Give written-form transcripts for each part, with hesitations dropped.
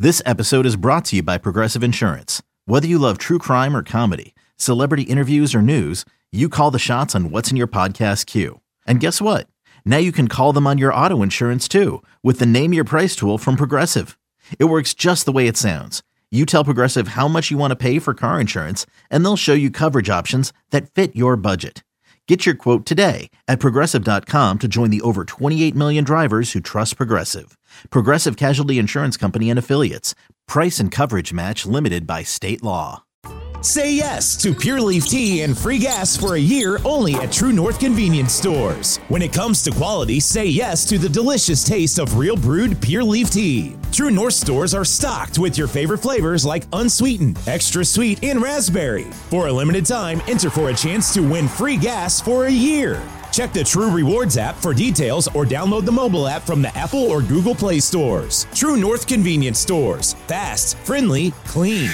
This episode is brought to you by Progressive Insurance. Whether you love true crime or comedy, celebrity interviews or news, you call the shots on what's in your podcast queue. And guess what? Now you can call them on your auto insurance too with the Name Your Price tool from Progressive. It works just the way it sounds. You tell Progressive how much you want to pay for car insurance, and they'll show you coverage options that fit your budget. Get your quote today at Progressive.com to join the over 28 million drivers who trust Progressive. Progressive Casualty Insurance Company and Affiliates. Price and coverage match limited by state law. Say yes to Pure Leaf Tea and free gas for a year only at True North Convenience Stores. When it comes to quality, say yes to the delicious taste of real brewed Pure Leaf Tea. True North stores are stocked with your favorite flavors like unsweetened, extra sweet, and raspberry. For a limited time, enter for a chance to win free gas for a year. Check the True Rewards app for details or download the mobile app from the Apple or Google Play stores. True North Convenience Stores. Fast, friendly, clean.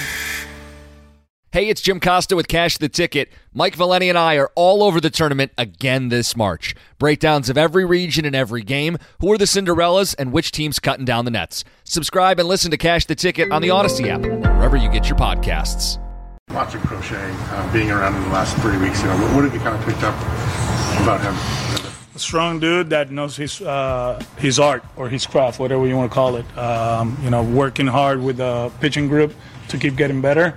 Hey, it's Jim Costa with Cash the Ticket. Mike Valeni and I are all over the tournament again this March. Breakdowns of every region and every game, who are the Cinderellas, and which team's cutting down the nets. Subscribe and listen to Cash the Ticket on the Odyssey app, wherever you get your podcasts. Watching Crochet, being around in the last 3 weeks, what have you kind of picked up about him? A strong dude that knows his art or his craft, whatever you want to call it. Working hard with the pitching group to keep getting better.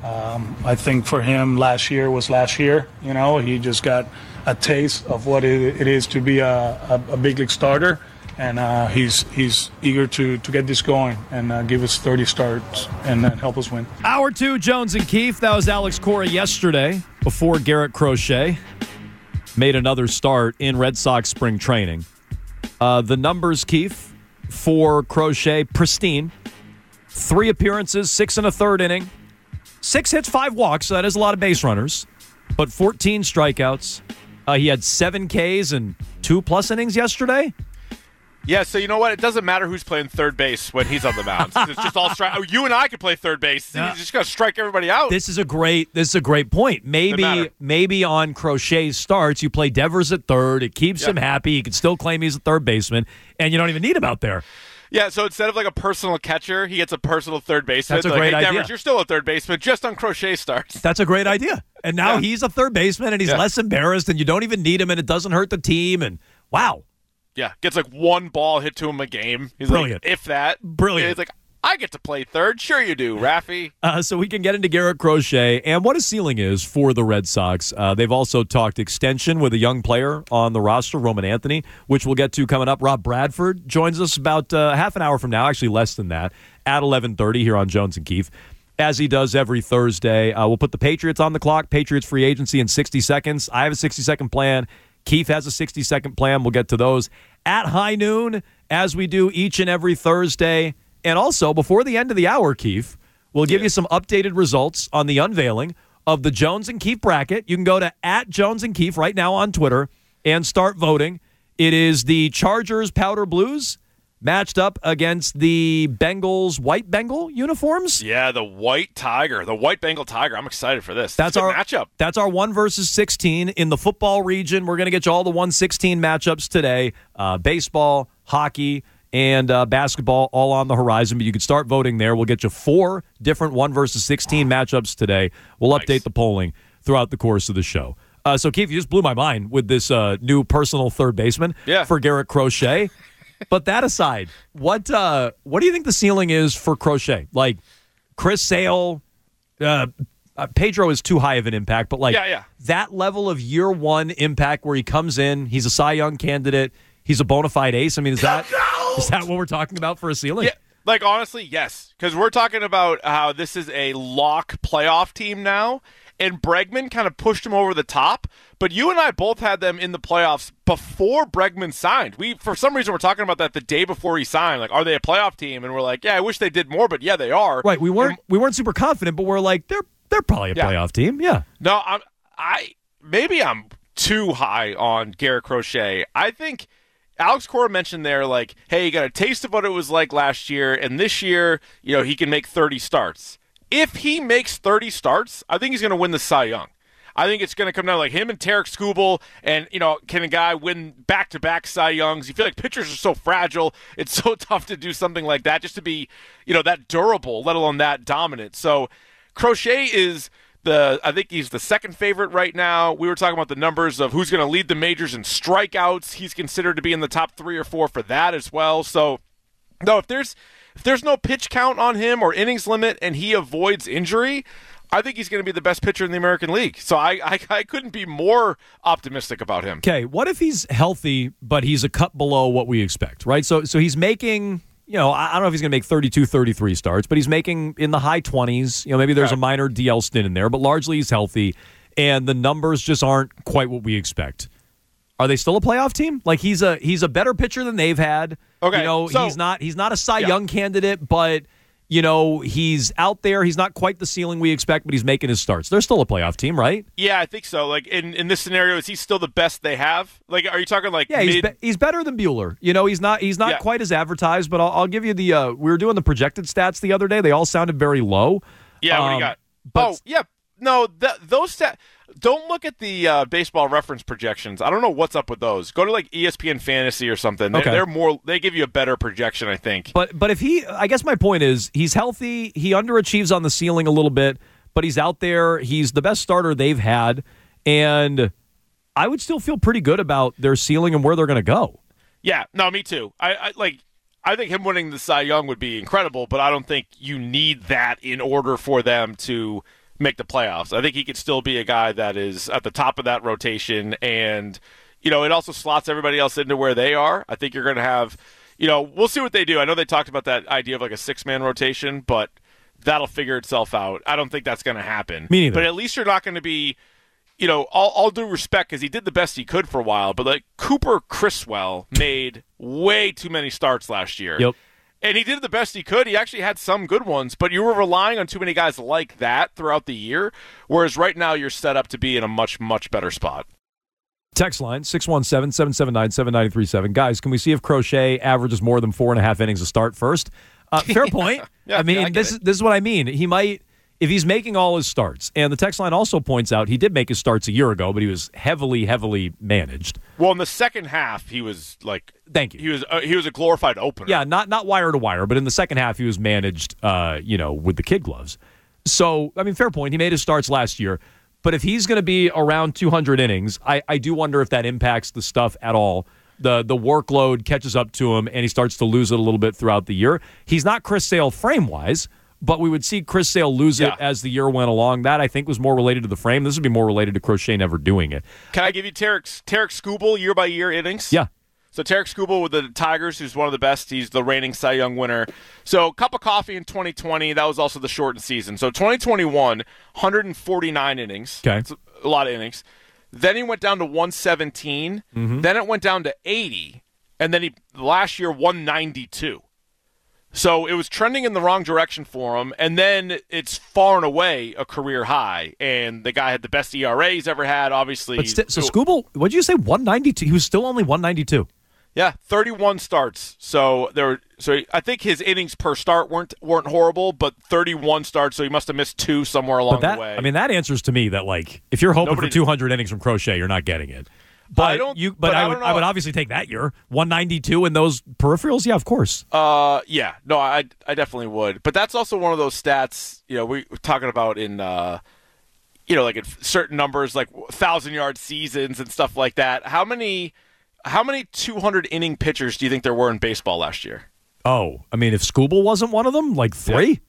I think for him, last year was last year. He just got a taste of what it is to be a big league starter, and he's eager to get this going and give us 30 starts and help us win. Hour 2, Jones and Keefe. That was Alex Cora yesterday before Garrett Crochet made another start in Red Sox spring training. The numbers, Keefe, for Crochet, pristine. 3 appearances, 6 1/3 inning. 6 hits, 5 walks, so that is a lot of base runners, but 14 strikeouts. He had 7 Ks and 2+ innings yesterday. Yeah, so you know what? It doesn't matter who's playing third base when he's on the mound. It's just all strike. You and I could play third base. You just got to strike everybody out. This is a great point. Maybe on Crochet's starts, you play Devers at third. It keeps him happy. He can still claim he's a third baseman, and you don't even need him out there. Yeah, so instead of like a personal catcher, he gets a personal third baseman. That's a great idea. Devers, you're still a third baseman, just on Crochet starts. That's a great idea. And now he's a third baseman, and he's less embarrassed, and you don't even need him, and it doesn't hurt the team. And wow. Yeah, gets like 1 ball hit to him a game. He's brilliant. Like, if that. Brilliant. He's like, I get to play third. Sure you do, Raffy. So we can get into Garrett Crochet and what his ceiling is for the Red Sox. They've also talked extension with a young player on the roster, Roman Anthony, which we'll get to coming up. Rob Bradford joins us about half an hour from now, actually less than that, at 11:30 here on Jones and Keefe. As he does every Thursday, we'll put the Patriots on the clock, Patriots free agency in 60 seconds. I have a 60-second plan. Keefe has a 60-second plan. We'll get to those at high noon, as we do each and every Thursday. And also, before the end of the hour, Keefe, we'll give you some updated results on the unveiling of the Jones and Keefe bracket. You can go to @Jones and Keefe right now on Twitter and start voting. It is the Chargers Powder Blues matched up against the Bengals White Bengal uniforms. Yeah, the White Tiger, the White Bengal Tiger. I'm excited for this. That's our matchup. That's our 1 versus 16 in the football region. We're going to get you all the 1/16 matchups today. Baseball, hockey, and basketball all on the horizon, but you can start voting there. We'll get you 4 different 1 versus 16 matchups today. We'll update the polling throughout the course of the show. So, Keith, you just blew my mind with this new personal third baseman for Garrett Crochet. But that aside, what do you think the ceiling is for Crochet? Like, Chris Sale, Pedro is too high of an impact, but that level of year 1 impact where he comes in, he's a Cy Young candidate, he's a bona fide ace. I mean, is that what we're talking about for a ceiling? Yeah, like, honestly, yes. Because we're talking about how this is a lock playoff team now, and Bregman kind of pushed him over the top. But you and I both had them in the playoffs before Bregman signed. For some reason, we're talking about that the day before he signed. Like, are they a playoff team? And we're like, yeah, I wish they did more, but yeah, they are. Right. We weren't super confident, but we're like, they're probably a playoff team. Yeah. No, maybe I'm too high on Garrett Crochet. I think Alex Cora mentioned there, like, hey, you got a taste of what it was like last year, and this year, he can make 30 starts. If he makes 30 starts, I think he's going to win the Cy Young. I think it's going to come down like him and Tarek Skubal, and can a guy win back-to-back Cy Youngs? You feel like pitchers are so fragile; it's so tough to do something like that just to be that durable, let alone that dominant. So Crochet is I think he's the second favorite right now. We were talking about the numbers of who's going to lead the majors in strikeouts. He's considered to be in the top 3 or 4 for that as well. So, no, if there's no pitch count on him or innings limit and he avoids injury, I think he's going to be the best pitcher in the American League. So I couldn't be more optimistic about him. Okay, what if he's healthy, but he's a cut below what we expect, right? So he's making... I don't know if he's going to make 32, 33 starts, but he's making in the high 20s. Maybe there's a minor DL stint in there, but largely he's healthy, and the numbers just aren't quite what we expect. Are they still a playoff team? Like he's a better pitcher than they've had. Okay, so, he's not a Cy Young candidate, but he's out there. He's not quite the ceiling we expect, but he's making his starts. They're still a playoff team, right? Yeah, I think so. Like in this scenario, is he still the best they have? Like, are you talking like? Yeah, he's better than Buehler. He's not quite as advertised, but I'll give you the. We were doing the projected stats the other day. They all sounded very low. Yeah, what do you got? No, those stats. Don't look at the baseball reference projections. I don't know what's up with those. Go to like ESPN Fantasy or something. They're more. They give you a better projection, I think. But if I guess my point is he's healthy. He underachieves on the ceiling a little bit, but he's out there. He's the best starter they've had, and I would still feel pretty good about their ceiling and where they're going to go. Yeah, no, me too. I think him winning the Cy Young would be incredible, but I don't think you need that in order for them to make the playoffs. I think he could still be a guy that is at the top of that rotation, and it also slots everybody else into where they are. I think you're going to have, we'll see what they do. I know they talked about that idea of like a 6-man rotation, but that'll figure itself out. I don't think that's going to happen. Me neither. But at least you're not going to be, all due respect, because he did the best he could for a while, but like Cooper Criswell made way too many starts last year. Yep. And he did the best he could. He actually had some good ones, but you were relying on too many guys like that throughout the year, whereas right now you're set up to be in a much, much better spot. Text line, 617-779-7937. Guys, can we see if Crochet averages more than 4.5 innings a start first? Fair point. Yeah, I mean, this is what I mean. He might, if he's making all his starts, and the text line also points out he did make his starts a year ago, but he was heavily, heavily managed. Well, in the second half, he was like, thank you. He was a glorified opener. Yeah, not wire to wire, but in the second half, he was managed, with the kid gloves. So, I mean, fair point. He made his starts last year, but if he's going to be around 200 innings, I do wonder if that impacts the stuff at all. The workload catches up to him, and he starts to lose it a little bit throughout the year. He's not Chris Sale frame-wise, but we would see Chris Sale lose it as the year went along. That, I think, was more related to the frame. This would be more related to Crochet never doing it. Can I give you Tarek Skubal year-by-year innings? Yeah. So Tarek Skubal with the Tigers, who's one of the best. He's the reigning Cy Young winner. So cup of coffee in 2020. That was also the shortened season. So 2021, 149 innings. Okay. That's a lot of innings. Then he went down to 117. Mm-hmm. Then it went down to 80. And then last year, 192. So it was trending in the wrong direction for him, and then it's far and away a career high. And the guy had the best ERA he's ever had, obviously. So Skubal, what did you say, 192? He was still only 192. Yeah, 31 starts. So I think his innings per start weren't horrible, but 31 starts, so he must have missed 2 somewhere along the way. I mean, that answers to me that, like, if you're hoping for 200 innings from Crochet, you're not getting it. But I would obviously take that year. 192 in those peripherals? Yeah, of course. Yeah. No, I definitely would. But that's also one of those stats, we're talking about in, like in certain numbers, like 1,000-yard seasons and stuff like that. How many 200-inning pitchers do you think there were in baseball last year? Oh, I mean, if Skubal wasn't one of them, like 3? Yeah.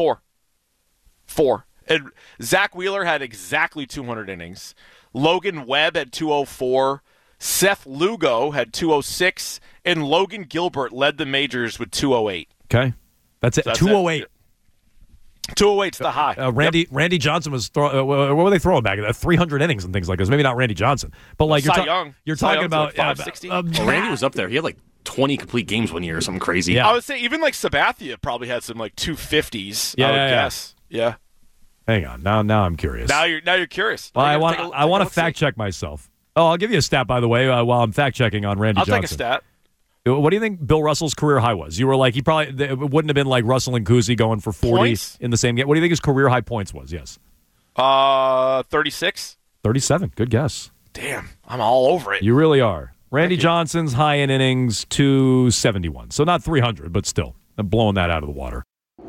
4. And Zach Wheeler had exactly 200 innings. Logan Webb had 204. Seth Lugo had 206. And Logan Gilbert led the majors with 208. Okay. That's it. 208. 208's the high. Randy Johnson was what were they throwing back? 300 innings and things like this. Maybe not Randy Johnson, but like you're talking about like 560. Randy was up there. He had like 20 complete games one year or something crazy. Yeah. I would say even like Sabathia probably had some like 250s. I would guess. Yeah. Hang on. Now I'm curious. Now you're curious. Well, I want to fact check myself. Oh, I'll give you a stat, by the way, while I'm fact checking on Randy Johnson. I'll take a stat. What do you think Bill Russell's career high was? You were like, it wouldn't have been like Russell and Kuzi going for 40 points in the same game. What do you think his career high points was? Yes. 36. 37. Good guess. Damn, I'm all over it. You really are. Randy Johnson's high in innings, 271. So not 300, but still. I'm blowing that out of the water.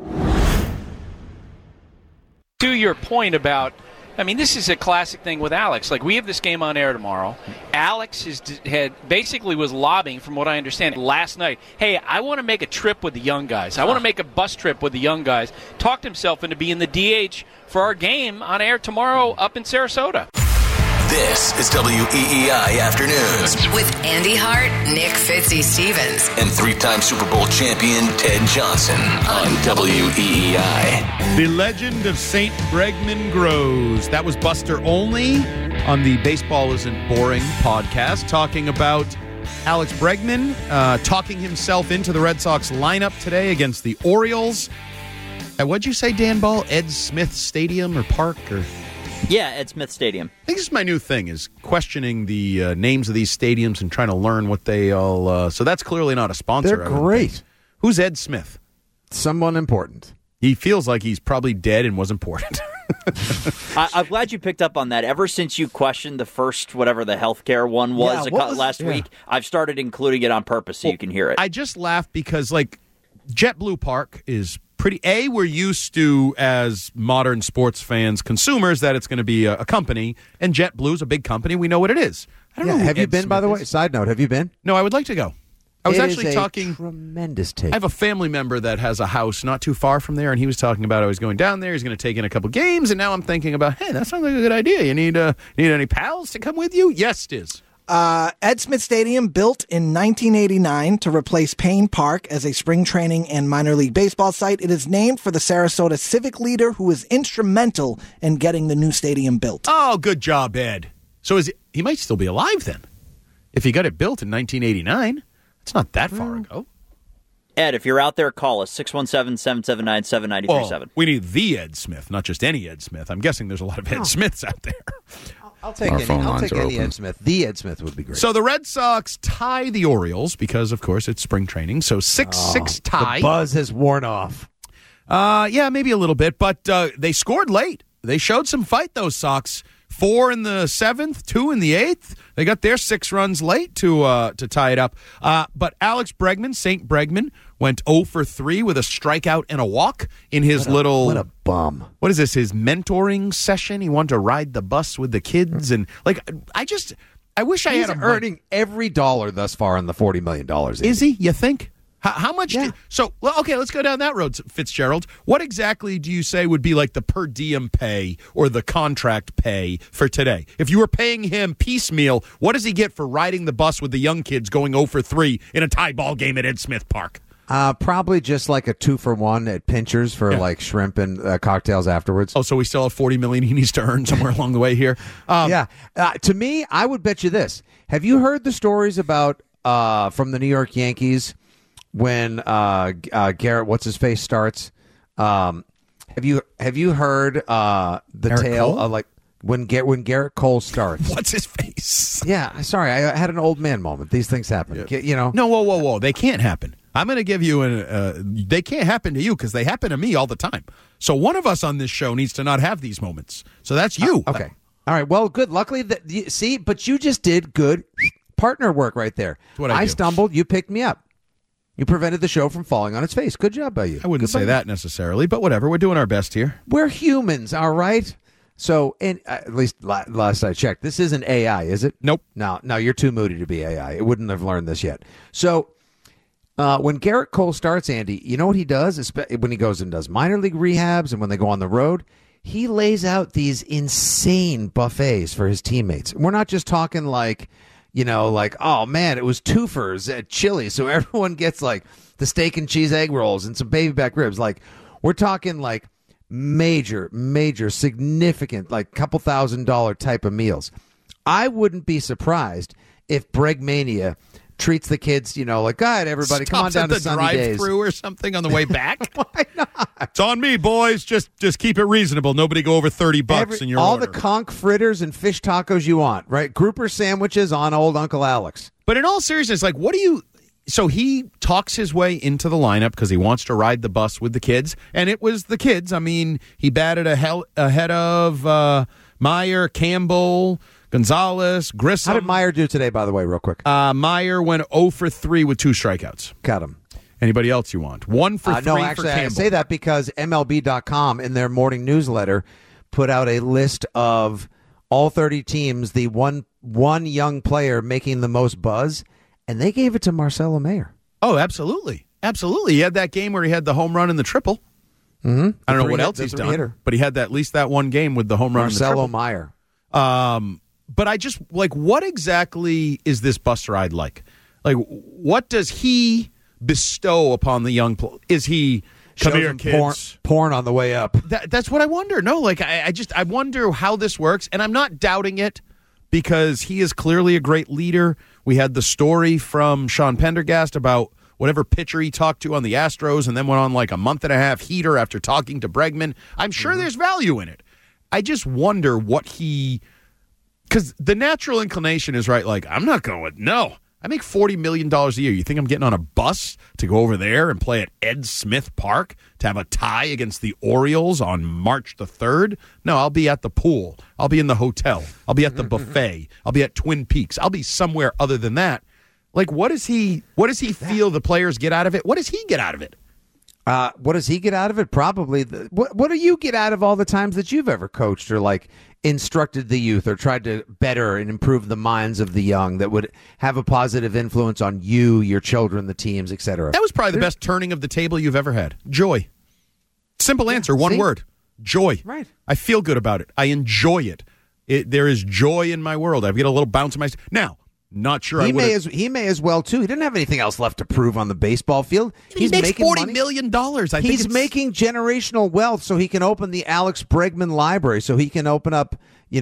To your point about, this is a classic thing with Alex. Like, we have this game on air tomorrow. Alex was lobbying, from what I understand, last night. Hey, I want to make a trip with the young guys. I want to make a bus trip with the young guys. Talked himself into being the DH for our game on air tomorrow up in Sarasota. This is WEEI Afternoons with Andy Hart, Nick Fitzy-Stevens, and three-time Super Bowl champion Ted Johnson on WEEI. The legend of St. Bregman grows. That was Buster Olney on the Baseball Isn't Boring podcast, talking about Alex Bregman talking himself into the Red Sox lineup today against the Orioles. What'd you say, Dan Ball? Ed Smith Stadium or Park or... Yeah, Ed Smith Stadium. I think this is my new thing, is questioning the names of these stadiums and trying to learn what they all... so that's clearly not a sponsor. They're great. Who's Ed Smith? Someone important. He feels like he's probably dead and was important. I'm glad you picked up on that. Ever since you questioned the first, whatever the healthcare one was, last week, I've started including it on purpose so you can hear it. I just laughed because, JetBlue Park is... we're used to, as modern sports fans, consumers, that it's going to be a company, and JetBlue's a big company. We know what it is. I don't know. Have you been, by the way? Side note, have you been? No, I would like to go. I was actually talking. Tremendous take. I have a family member that has a house not too far from there, and he was talking about I was going down there. He's going to take in a couple games, and now I'm thinking about, hey, that sounds like a good idea. You need any pals to come with you? Yes, Stiz. Ed Smith Stadium, built in 1989 to replace Payne Park as a spring training and minor league baseball site. It is named for the Sarasota civic leader who was instrumental in getting the new stadium built. Oh, good job, Ed. So he might still be alive then. If he got it built in 1989, it's not that far ago. Ed, if you're out there, call us, 617-779-7937. We need the Ed Smith, not just any Ed Smith. I'm guessing there's a lot of Ed Smiths out there. I'll take any Ed Smith. The Ed Smith would be great. So the Red Sox tie the Orioles because, of course, it's spring training. So 6-6 tie. The buzz has worn off. Yeah, maybe a little bit, but they scored late. They showed some fight, those Sox. 4 in the 7th, 2 in the 8th. They got their 6 runs late to tie it up. But Alex Bregman, St. Bregman, went 0 for 3 with a strikeout and a walk in his What a bum. What is this, his mentoring session? He wanted to ride the bus with the kids. And, I wish I had him earning every dollar thus far on the $40 million. Is he, you think? How much? Yeah. Okay, let's go down that road, Fitzgerald. What exactly do you say would be like the per diem pay or the contract pay for today? If you were paying him piecemeal, what does he get for riding the bus with the young kids going 0 for 3 in a tie ball game at Ed Smith Park? Probably just like a 2-for-1 at Pinchers for shrimp and cocktails afterwards. Oh, so we still have $40 million he needs to earn somewhere along the way here. To me, I would bet you this. Have you heard the stories about from the New York Yankees? When Garrett, what's his face, starts, have you heard the Garrett tale Cole? of when Garrett Cole starts? What's his face? Yeah, sorry, I had an old man moment. These things happen, No, whoa! They can't happen. I'm going to give you they can't happen to you because they happen to me all the time. So one of us on this show needs to not have these moments. So that's you. Okay, all right. Well, good. Luckily, but you just did good partner work right there. That's what I do. Stumbled. You picked me up. You prevented the show from falling on its face. Good job by you. I wouldn't say that necessarily, but whatever. We're doing our best here. We're humans, all right? So, at least last I checked, this isn't AI, is it? Nope. No, you're too moody to be AI. It wouldn't have learned this yet. So, when Garrett Cole starts, Andy, you know what he does? When he goes and does minor league rehabs and when they go on the road, he lays out these insane buffets for his teammates. We're not just talking oh, man, it was twofers at Chili's, so everyone gets, the steak and cheese egg rolls and some baby back ribs. We're talking, major, significant, couple $1,000 type of meals. I wouldn't be surprised if Bregmania treats the kids, all right, everybody, come on down to Sunny Days. Drive-through or something on the way back? Why not? It's on me, boys. Just keep it reasonable. Nobody go over $30 in your all order. the conch fritters and fish tacos you want, right? Grouper sandwiches on old Uncle Alex. But in all seriousness, what do you... So he talks his way into the lineup because he wants to ride the bus with the kids, and it was the kids. I mean, he batted ahead of Meyer, Campbell, Gonzalez, Grissom. How did Meyer do today, by the way, real quick? Meyer went 0 for 3 with 2 strikeouts. Got him. Anybody else you want? 1 for 3 no, actually, for Campbell. I say that because MLB.com in their morning newsletter put out a list of all 30 teams, the one young player making the most buzz, and they gave it to Marcelo Mayer. Oh, absolutely. Absolutely. He had that game where he had the home run and the triple. Mm-hmm. I don't know what else he's done, but he had at least that one game with the home run and the triple. Marcelo Mayer. But I just, what exactly is this bus ride like? Like, what does he bestow upon the young player? Is he... Come here, kids. Porn on the way up. That's what I wonder. No, I wonder how this works, and I'm not doubting it because he is clearly a great leader. We had the story from Sean Pendergast about whatever pitcher he talked to on the Astros and then went on like a month-and-a-half heater after talking to Bregman. I'm sure there's value in it. I just wonder what he... Because the natural inclination is, right, like, I'm not going with... No. I make $40 million a year. You think I'm getting on a bus to go over there and play at Ed Smith Park to have a tie against the Orioles on March the 3rd? No, I'll be at the pool. I'll be in the hotel. I'll be at the buffet. I'll be at Twin Peaks. I'll be somewhere other than that. Like, what does he feel the players get out of it? What does he get out of it? What does he get out of it? Probably. What do you get out of all the times that you've ever coached or like instructed the youth or tried to better and improve the minds of the young that would have a positive influence on you, your children, the teams, etc.? That was probably the best turning of the table you've ever had. Joy. Simple answer, one word. Joy. Right. I feel good about it. I enjoy it. There is joy in my world. I get a little bounce in my... Now, not sure he may as well, too. He didn't have anything else left to prove on the baseball field. He's makes $40 million. He's making generational wealth so he can open the Alex Bregman Library, so he can open up,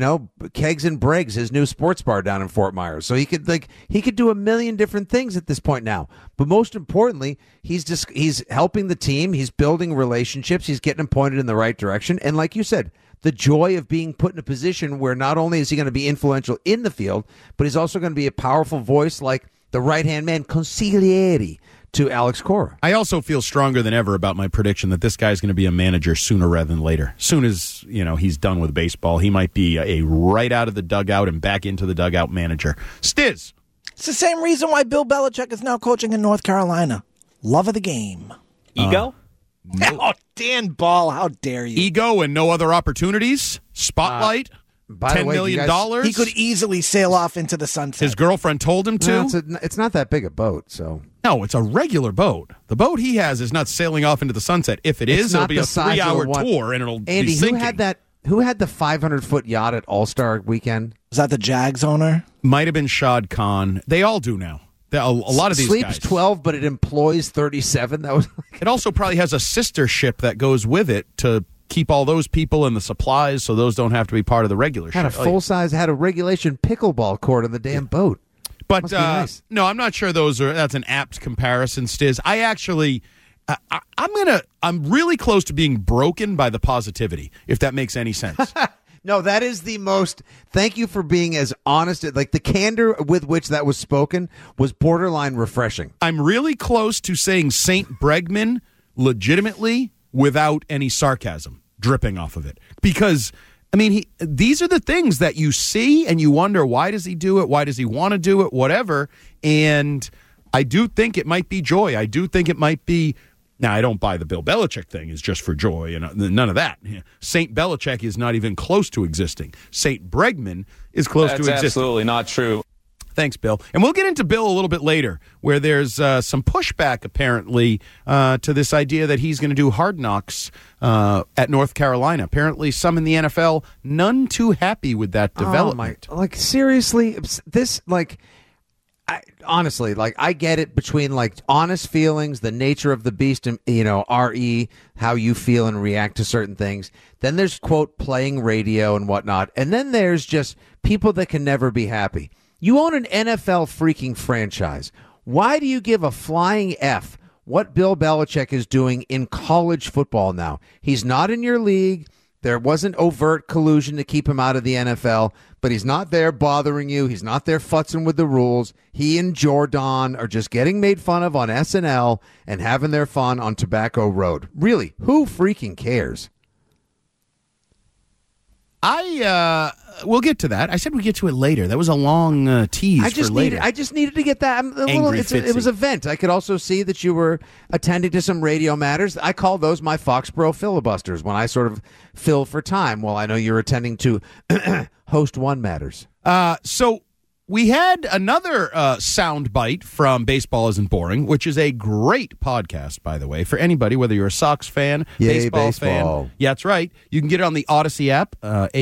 Kegs and Briggs, his new sports bar down in Fort Myers. So he could do a million different things at this point now. But most importantly, he's helping the team. He's building relationships. He's getting them pointed in the right direction. And like you said, the joy of being put in a position where not only is he going to be influential in the field, but he's also going to be a powerful voice like the right-hand man, consigliere, to Alex Cora. I also feel stronger than ever about my prediction that this guy's going to be a manager sooner rather than later. Soon as, he's done with baseball, he might be a right out of the dugout and back into the dugout manager. Stiz. It's the same reason why Bill Belichick is now coaching in North Carolina. Love of the game. Ego? No. Oh, Dan Ball, how dare you? Ego and no other opportunities. Spotlight. $10 million. He could easily sail off into the sunset. His girlfriend told him to. No, it's not that big a boat, so. No, it's a regular boat. The boat he has is not sailing off into the sunset. If it'll be a 3-hour tour, and it'll Andy, be sinking. Who had the 500-foot yacht at All-Star Weekend? Was that the Jags owner? Might have been Shad Khan. They all do now. A lot of these Sleeps guys. 12, but it employs 37. That was. It also probably has a sister ship that goes with it to keep all those people and the supplies, so those don't have to be part of the regular ship. Had a regulation pickleball court on the damn boat. But nice. No, I'm not sure that's an apt comparison, Stiz. I actually, I'm really close to being broken by the positivity, if that makes any sense. No, that is the most. Thank you for being as honest. Like the candor with which that was spoken was borderline refreshing. I'm really close to saying St. Bregman legitimately without any sarcasm dripping off of it. Because, these are the things that you see and you wonder, why does he do it? Why does he want to do it? Whatever. And I do think it might be joy. I do think it might be. Now, I don't buy the Bill Belichick thing is just for joy and none of that. St. Belichick is not even close to existing. St. Bregman is close to existing. That's absolutely not true. Thanks, Bill. And we'll get into Bill a little bit later, where there's some pushback, apparently, to this idea that he's going to do Hard Knocks at North Carolina. Apparently, some in the NFL, none too happy with that development. Seriously, this, honestly, I get it between honest feelings, the nature of the beast, and RE, how you feel and react to certain things. Then there's quote playing radio and whatnot, and then there's just people that can never be happy. You own an NFL freaking franchise. Why do you give a flying F what Bill Belichick is doing in college football now? He's not in your league. There wasn't overt collusion to keep him out of the NFL, but he's not there bothering you. He's not there futzing with the rules. He and Jordan are just getting made fun of on SNL and having their fun on Tobacco Road. Really, who freaking cares? We'll get to that. I said we'd get to it later. That was a long tease for later. I just needed to get that. It was a vent. I could also see that you were attending to some radio matters. I call those my Foxborough filibusters when I sort of fill for time while I know you're attending to Host One matters. So we had another sound bite from Baseball Isn't Boring, which is a great podcast, by the way, for anybody, whether you're a Sox fan, baseball fan. Yeah, that's right. You can get it on the Odyssey app,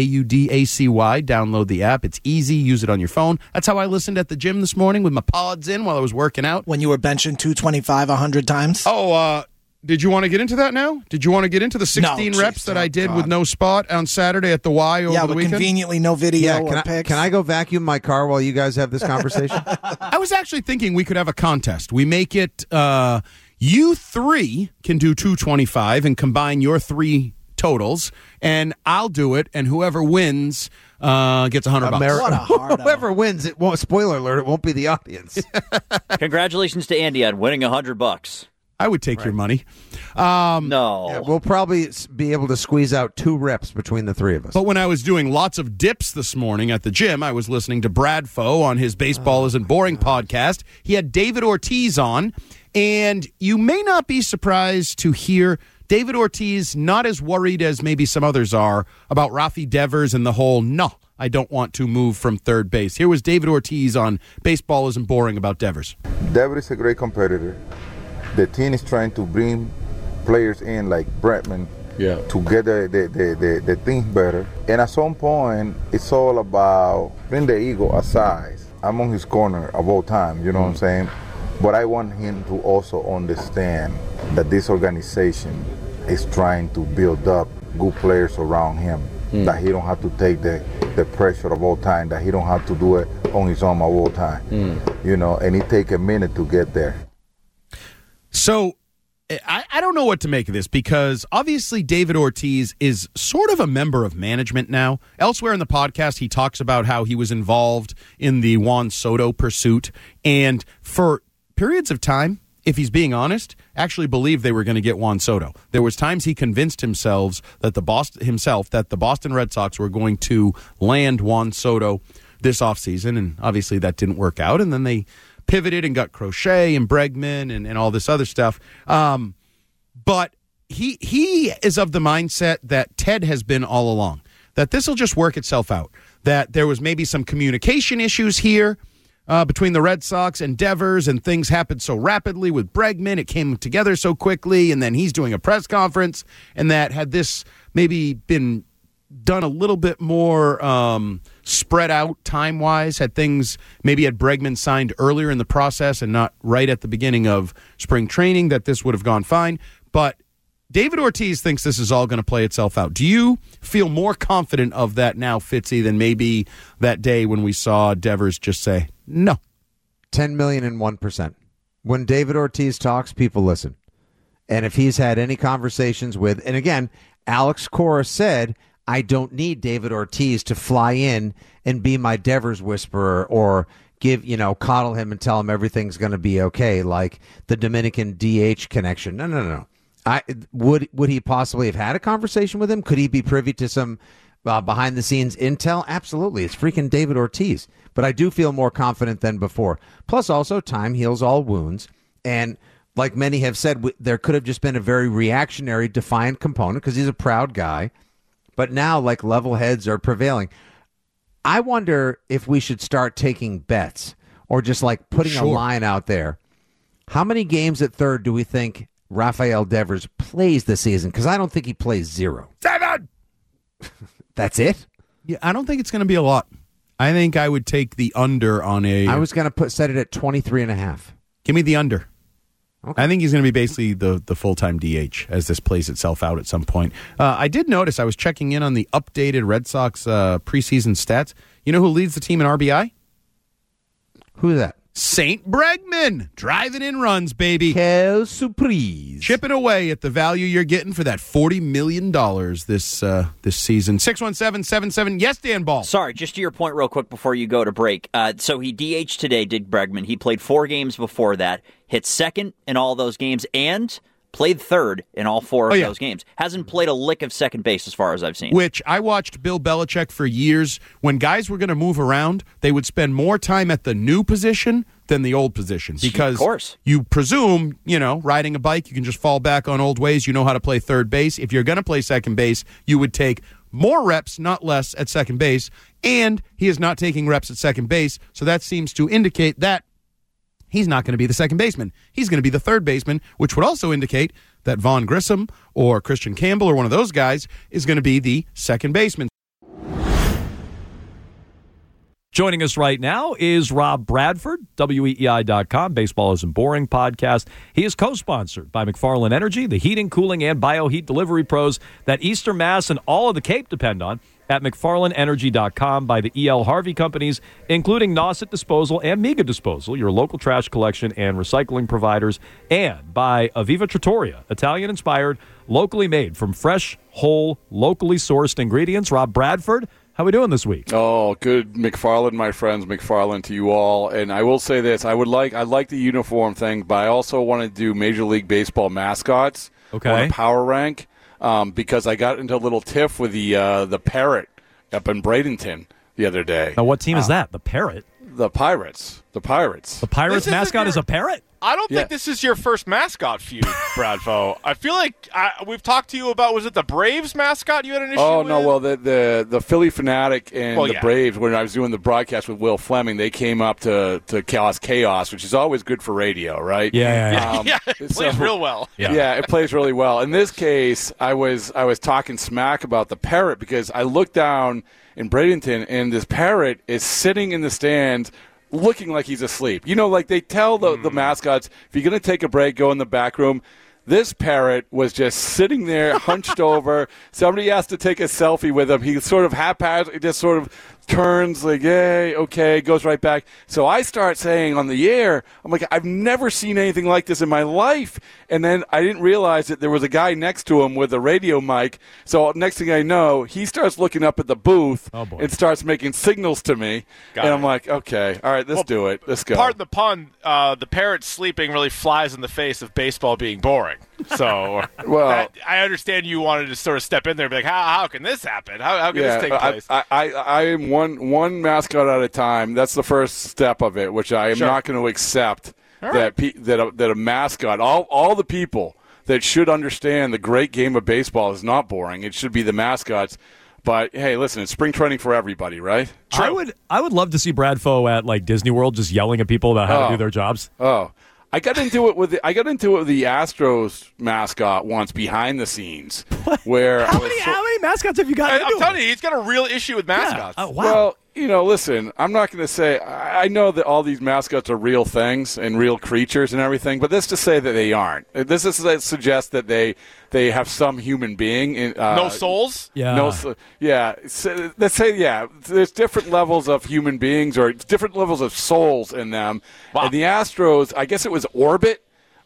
AUDACY. Download the app. It's easy. Use it on your phone. That's how I listened at the gym this morning with my pods in while I was working out. When you were benching 225 100 times? Did you want to get into that now? Did you want to get into the 16 reps that I did with no spot on Saturday at the Y over the weekend? Conveniently no video or pics. Can I go vacuum my car while you guys have this conversation? I was actually thinking we could have a contest. We make it you three can do 225 and combine your three totals, and I'll do it, and whoever wins gets $100. What a hard Whoever wins, it won't. Spoiler alert: it won't be the audience. Congratulations to Andy on winning $100. I would take your money. No. Yeah, we'll probably be able to squeeze out 2 reps between the three of us. But when I was doing lots of dips this morning at the gym, I was listening to Brad Foe on his Baseball Isn't Boring podcast. He had David Ortiz on, and you may not be surprised to hear David Ortiz not as worried as maybe some others are about Rafi Devers and the whole, no, I don't want to move from third base. Here was David Ortiz on Baseball Isn't Boring about Devers. Devers is a great competitor. The team is trying to bring players in like Bregman to get the things better. And at some point, it's all about bring the ego aside. I'm on his corner of all time, you know what I'm saying? But I want him to also understand that this organization is trying to build up good players around him, that he don't have to take the pressure of all time, that he don't have to do it on his own of all time, you know, and it take a minute to get there. So I don't know what to make of this because obviously David Ortiz is sort of a member of management now. Elsewhere in the podcast, he talks about how he was involved in the Juan Soto pursuit. And for periods of time, if he's being honest, actually believed they were going to get Juan Soto. There was times he convinced himself that the Boston Red Sox were going to land Juan Soto this offseason. And obviously that didn't work out. And then they pivoted and got Crochet and Bregman and all this other stuff. But he is of the mindset that Ted has been all along, that this will just work itself out, that there was maybe some communication issues here between the Red Sox and Devers, and things happened so rapidly with Bregman. It came together so quickly, and then he's doing a press conference, and that had this maybe been done a little bit more spread out time-wise, had Bregman signed earlier in the process and not right at the beginning of spring training, that this would have gone fine. But David Ortiz thinks this is all going to play itself out. Do you feel more confident of that now, Fitzy, than maybe that day when we saw Devers just say, no? 10,000,001%. When David Ortiz talks, people listen. And if he's had any conversations with, and again, Alex Cora said, I don't need David Ortiz to fly in and be my Devers whisperer or coddle him and tell him everything's going to be okay, like the Dominican DH connection. No. Would he possibly have had a conversation with him? Could he be privy to some behind-the-scenes intel? Absolutely. It's freaking David Ortiz. But I do feel more confident than before. Plus, also, time heals all wounds. And like many have said, there could have just been a very reactionary, defiant component because he's a proud guy. But now, like, level heads are prevailing. I wonder if we should start taking bets or just, like, putting a line out there. How many games at third do we think Rafael Devers plays this season? Because I don't think he plays 0. 7! That's it? Yeah, I don't think it's going to be a lot. I think I would take the under on a... I was going to set it at 23.5. Give me the under. Okay. I think he's going to be basically the full-time DH as this plays itself out at some point. I did notice, I was checking in on the updated Red Sox preseason stats. You know who leads the team in RBI? Who's that? Saint Bregman, driving in runs, baby. Quelle surprise. Chipping away at the value you're getting for that $40 million this season. 617-77. Yes, Dan Ball. Sorry, just to your point real quick before you go to break. So he DH'd today, did Bregman. He played 4 games before that, hit second in all those games, and Played third in all 4 of those games. Hasn't played a lick of second base as far as I've seen. Which I watched Bill Belichick for years. When guys were going to move around, they would spend more time at the new position than the old position. Because of course. You presume, riding a bike, you can just fall back on old ways. You know how to play third base. If you're going to play second base, you would take more reps, not less, at second base. And he is not taking reps at second base. So that seems to indicate that he's not going to be the second baseman. He's going to be the third baseman, which would also indicate that Vaughn Grissom or Christian Campbell or one of those guys is going to be the second baseman. Joining us right now is Rob Bradford, WEEI.com, Baseball Isn't Boring podcast. He is co-sponsored by McFarland Energy, the heating, cooling, and bioheat delivery pros that Eastern Mass and all of the Cape depend on, at McFarlandEnergy.com, by the E.L. Harvey companies, including Nauset Disposal and Miga Disposal, your local trash collection and recycling providers, and by Aviva Trattoria, Italian-inspired, locally made from fresh, whole, locally sourced ingredients. Rob Bradford, how are we doing this week? Oh, good, McFarland, my friends. McFarland to you all. And I will say this: I like the uniform thing, but I also want to do Major League Baseball mascots. Okay. On a power rank, because I got into a little tiff with the parrot up in Bradenton the other day. Now, what team is that? The Parrot? The Pirates. The Pirates. The Pirates mascot is a parrot? I don't think this is your first mascot feud, Bradfo. I feel like we've talked to you about, was it the Braves mascot you had an issue with? Oh, no, well, the Philly Fanatic and the Braves, when I was doing the broadcast with Will Fleming, they came up to Chaos, which is always good for radio, right? Yeah. It plays real well. Yeah, it plays really well. In this case, I was talking smack about the parrot because I looked down in Bradenton, and this parrot is sitting in the stands looking like he's asleep. Like they tell the mascots, if you're going to take a break, go in the back room. This parrot was just sitting there, hunched over. Somebody has to take a selfie with him. He sort of haphazardly just sort of turns like, yay, okay, goes right back. So I start saying on the air, I'm like, I've never seen anything like this in my life. And then I didn't realize that there was a guy next to him with a radio mic. So next thing I know, he starts looking up at the booth and starts making signals to me. I'm like, okay, all right, let's do it. Let's go. Pardon the pun, the parrot sleeping really flies in the face of baseball being boring. So, I understand you wanted to sort of step in there and be like, how can this happen? How can this take place? I am one mascot at a time. That's the first step of it, which I am not going to accept that a mascot, all the people that should understand the great game of baseball is not boring. It should be the mascots. But hey, listen, it's spring training for everybody, right? True. I would love to see Bradfo at like Disney World just yelling at people about how to do their jobs. I got into it with the Astros mascot once behind the scenes. Where how many mascots have you got? I'm telling you, he's got a real issue with mascots. Yeah. Oh, wow. Well, listen, I'm not going to say I know that all these mascots are real things and real creatures and everything, but this to say that they aren't. This is to suggest that they have some human being. No souls? Yeah. So, let's say, there's different levels of human beings or different levels of souls in them. Wow. And the Astros, I guess it was Orbit.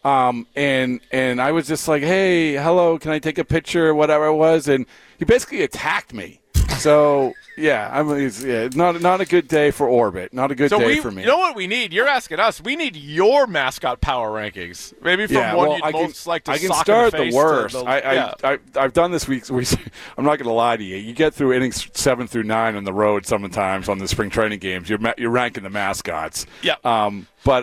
And I was just like, hey, hello, can I take a picture, whatever it was? And he basically attacked me. So, it's not a good day for Orbit. Not a good day for me. You know what we need? You're asking us. We need your mascot power rankings. Maybe from one you'd most like to sock in the face. I can start the worst. I've done this week. I'm not going to lie to you. You get through innings 7 through 9 on the road sometimes on the spring training games. You're ranking the mascots. Yeah. But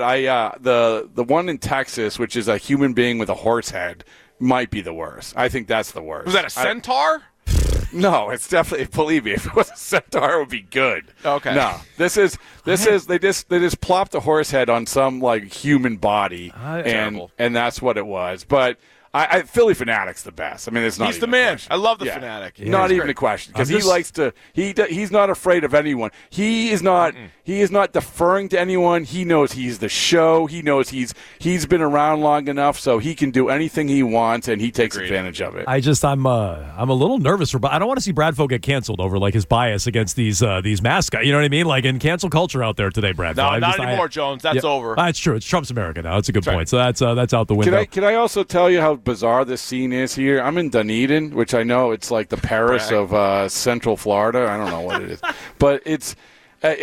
the one in Texas, which is a human being with a horse head, might be the worst. I think that's the worst. Was that a centaur? No, it's definitely. Believe me, if it was a centaur, it would be good. Okay. No, this is. They just plopped a horse head on some like human body, and that's what it was. But Philly Fanatic's the best. I mean, it's not. He's the man. I love the Fanatic. Yeah, not even a question because he likes to. He's not afraid of anyone. He is not. He is not deferring to anyone. He knows he's the show. He knows he's been around long enough so he can do anything he wants, and he takes advantage of it. I'm a little nervous I don't want to see Bradfo get canceled over like his bias against these mascots. You know what I mean? Like in cancel culture out there today, Bradfo. No, not anymore, Jones. That's over. That's true. It's Trump's America now. That's a good point. So that's out the window. Can I also tell you how bizarre this scene is here? I'm in Dunedin, which I know it's like the Paris of Central Florida. I don't know what it is, but it's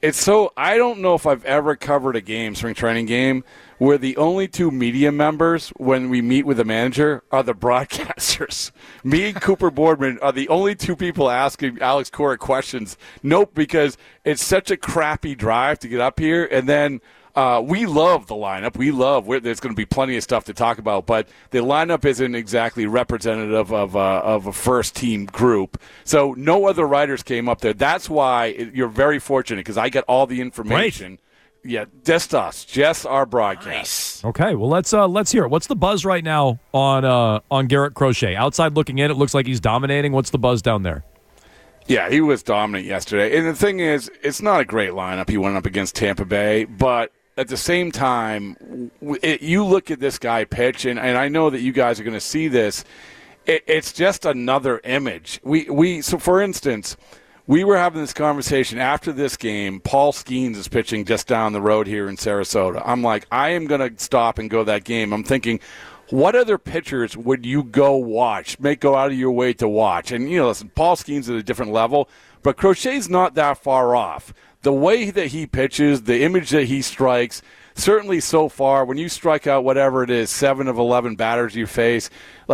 I don't know if I've ever covered a spring training game, where the only two media members when we meet with the manager are the broadcasters. Me and Cooper Boardman are the only two people asking Alex Cora questions. Nope, because it's such a crappy drive to get up here, and then we love the lineup. There's going to be plenty of stuff to talk about, but the lineup isn't exactly representative of a first-team group. So no other writers came up there. That's why you're very fortunate, because I get all the information. Great. Yeah, just us, just our broadcast. Nice. Okay, well let's hear it. What's the buzz right now on Garrett Crochet? Outside looking in, it looks like he's dominating. What's the buzz down there? Yeah, he was dominant yesterday. And the thing is, it's not a great lineup he went up against Tampa Bay, but at the same time, you look at this guy pitch, and I know that you guys are going to see this. It's just another image. So for instance, we were having this conversation after this game. Paul Skeens is pitching just down the road here in Sarasota. I'm like, I am going to stop and go to that game. I'm thinking, what other pitchers would you go watch, go out of your way to watch? And, listen, Paul Skeens is at a different level, but Crochet's not that far off. The way that he pitches, the image that he strikes, certainly so far, when you strike out whatever it is, 7 of 11 batters you face,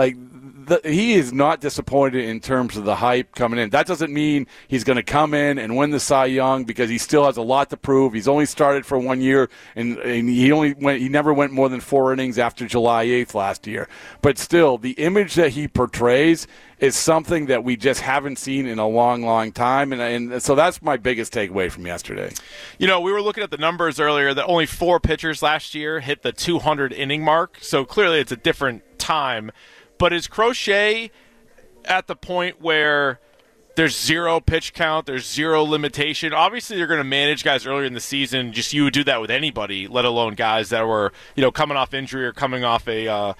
he is not disappointed in terms of the hype coming in. That doesn't mean he's going to come in and win the Cy Young, because he still has a lot to prove. He's only started for 1 year, and he never went more than 4 innings after July 8th last year. But still, the image that he portrays is something that we just haven't seen in a long, long time. And so that's my biggest takeaway from yesterday. We were looking at the numbers earlier that only 4 pitchers last year hit the 200 inning mark. So clearly it's a different time. But is Crochet at the point where there's 0 pitch count, there's 0 limitation? Obviously, you're going to manage guys earlier in the season. Just you would do that with anybody, let alone guys that were, coming off injury or coming off a,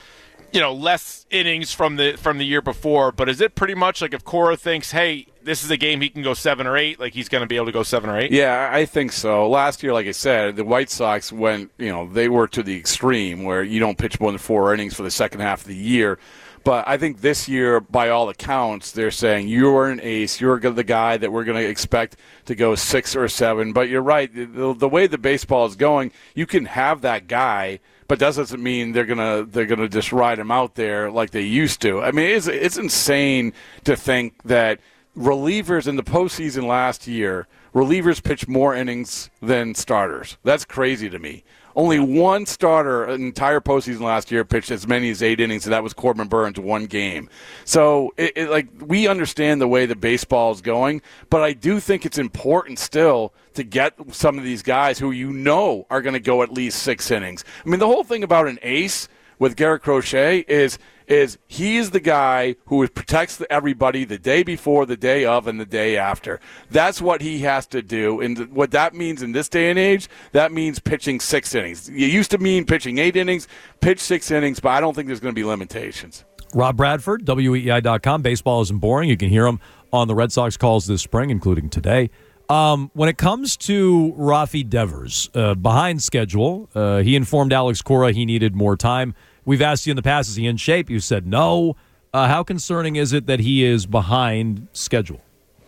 less innings from the year before. But is it pretty much like if Cora thinks, hey, this is a game he can go 7 or 8, like he's going to be able to go 7 or 8? Yeah, I think so. Last year, like I said, the White Sox went, they were to the extreme where you don't pitch more than 4 innings for the second half of the year. But I think this year, by all accounts, they're saying you're an ace. You're the guy that we're going to expect to go 6 or 7. But you're right. The way the baseball is going, you can have that guy, but that doesn't mean they're gonna just ride him out there like they used to. I mean, it's insane to think that relievers in the postseason last year, relievers pitched more innings than starters. That's crazy to me. Only one starter an entire postseason last year pitched as many as 8 innings, and that was Corbin Burns, 1 game. So, we understand the way the baseball is going, but I do think it's important still to get some of these guys who are going to go at least 6 innings. I mean, the whole thing about an ace with Garrett Crochet is he is the guy who protects everybody the day before, the day of, and the day after. That's what he has to do. And what that means in this day and age, that means pitching 6 innings. It used to mean pitching 8 innings, pitch 6 innings, but I don't think there's going to be limitations. Rob Bradford, WEEI.com. Baseball isn't boring. You can hear him on the Red Sox calls this spring, including today. When it comes to Rafi Devers, behind schedule, he informed Alex Cora he needed more time. We've asked you in the past, is he in shape? You said no. How concerning is it that he is behind schedule?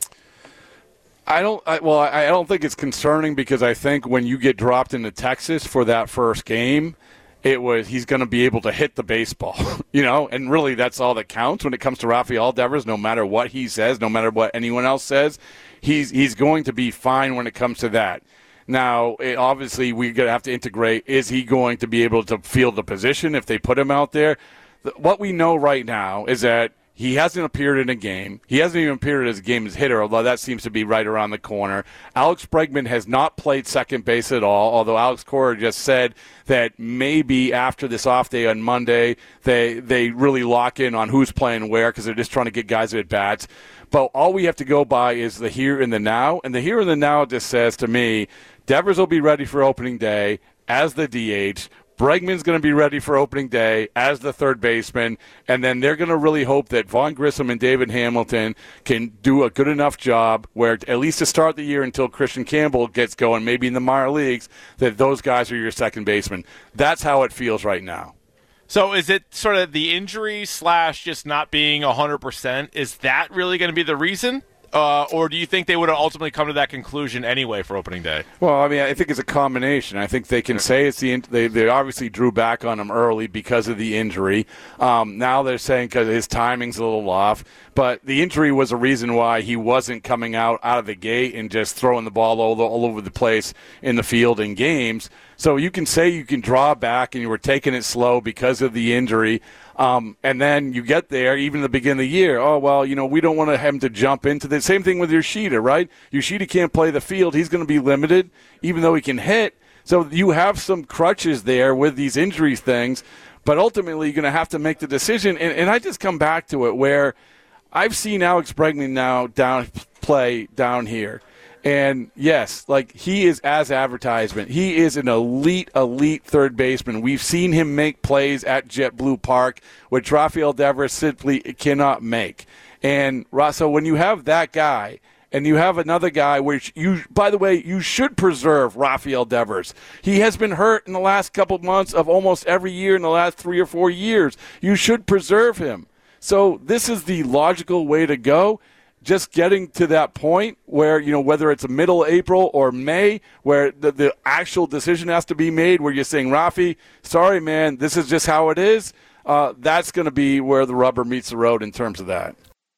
I don't think it's concerning, because I think when you get dropped into Texas for that first game, he's going to be able to hit the baseball, and really that's all that counts when it comes to Rafael Devers. No matter what he says, no matter what anyone else says, he's going to be fine when it comes to that. Now, obviously, we're going to have to integrate, is he going to be able to field the position if they put him out there? What we know right now is that he hasn't appeared in a game. He hasn't even appeared as a game as hitter, although that seems to be right around the corner. Alex Bregman has not played second base at all, although Alex Cora just said that maybe after this off day on Monday, they really lock in on who's playing where, because they're just trying to get guys at bats. But all we have to go by is the here and the now, and the here and the now just says to me, Devers will be ready for opening day as the DH. Bregman's going to be ready for opening day as the third baseman, and then they're going to really hope that Vaughn Grissom and David Hamilton can do a good enough job where, at least to start the year until Christian Campbell gets going, maybe in the minor leagues, that those guys are your second baseman. That's how it feels right now. So is it sort of the injury / just not being 100%? Is that really going to be the reason? Or do you think they would have ultimately come to that conclusion anyway for opening day? Well, I mean, I think it's a combination. I think they can say it's they obviously drew back on him early because of the injury. Now they're saying because his timing's a little off. But the injury was a reason why he wasn't coming out of the gate and just throwing the ball all over the place in the field in games. So you can say you can draw back and you were taking it slow because of the injury. And then you get there, even at the beginning of the year, oh, well, we don't want him to jump into the same thing with Yoshida, right? Yoshida can't play the field. He's going to be limited, even though he can hit. So you have some crutches there with these injury things. But ultimately, you're going to have to make the decision. And I just come back to it where I've seen Alex Bregman now play down here. And, yes, he is as advertisement. He is an elite third baseman. We've seen him make plays at JetBlue Park, which Rafael Devers simply cannot make. And, so when you have that guy and you have another guy, which by the way, you should preserve Rafael Devers. He has been hurt in the last couple of months of almost every year in the last 3 or 4 years. You should preserve him. So this is the logical way to go. Just getting to that point where, whether it's middle April or May, where the actual decision has to be made, where you're saying, Rafi, sorry, man, this is just how it is, that's going to be where the rubber meets the road in terms of that.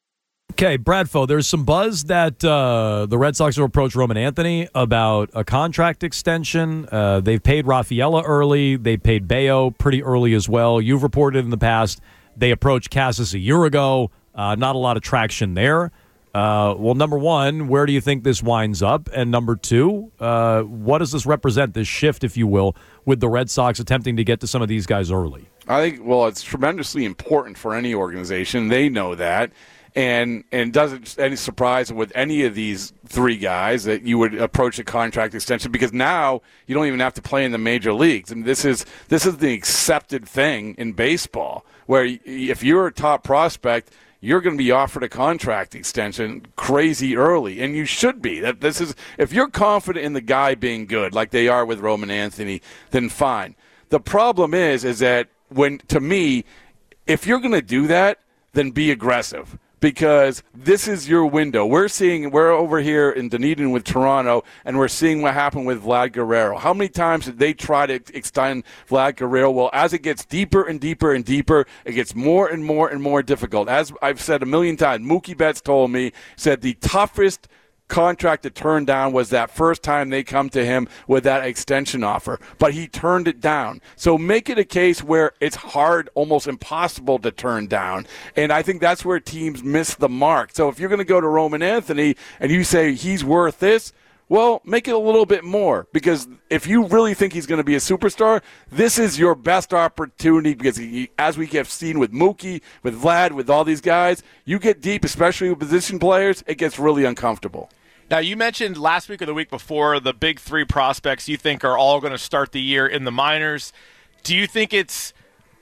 Okay, Bradfo, there's some buzz that the Red Sox will approach Roman Anthony about a contract extension. They've paid Rafaela early. They paid Bayo pretty early as well. You've reported in the past they approached Cassis a year ago. Not a lot of traction there. Well, number one, where do you think this winds up? And number two, what does this represent, this shift, if you will, with the Red Sox attempting to get to some of these guys early? I think, it's tremendously important for any organization. They know that. And doesn't any surprise with any of these three guys that you would approach a contract extension, because now you don't even have to play in the major leagues. I mean, this is the accepted thing in baseball, where if you're a top prospect, you're going to be offered a contract extension crazy early, and you should be. If you're confident in the guy being good, like they are with Roman Anthony, then fine. The problem is that to me, if you're going to do that, then be aggressive. Because this is your window. We're over here in Dunedin with Toronto, and we're seeing what happened with Vlad Guerrero. How many times did they try to extend Vlad Guerrero? Well, as it gets deeper and deeper and deeper, it gets more and more and more difficult. As I've said a million times, Mookie Betts told me, said the toughest contract to turn down was that first time they come to him with that extension offer, but he turned it down. So make it a case where it's hard, almost impossible to turn down, and I think that's where teams miss the mark. So if you're going to go to Roman Anthony and you say he's worth this, well, make it a little bit more, because if you really think he's going to be a superstar, this is your best opportunity, because as we have seen with Mookie, with Vlad, with all these guys, you get deep, especially with position players, it gets really uncomfortable. Now, you mentioned last week or the week before the big three prospects you think are all going to start the year in the minors. Do you think it's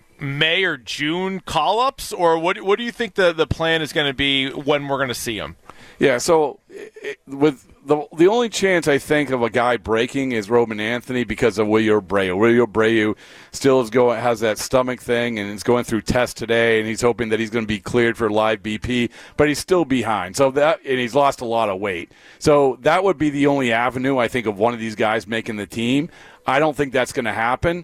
May or June call-ups, or what do you think the plan is going to be when we're going to see them? Yeah, so with the only chance I think of a guy breaking is Roman Anthony because of Wilyer Abreu. Wilyer Abreu still has that stomach thing, and is going through tests today, and he's hoping that he's going to be cleared for live BP, but he's still behind. And he's lost a lot of weight. So that would be the only avenue, I think, of one of these guys making the team. I don't think that's going to happen.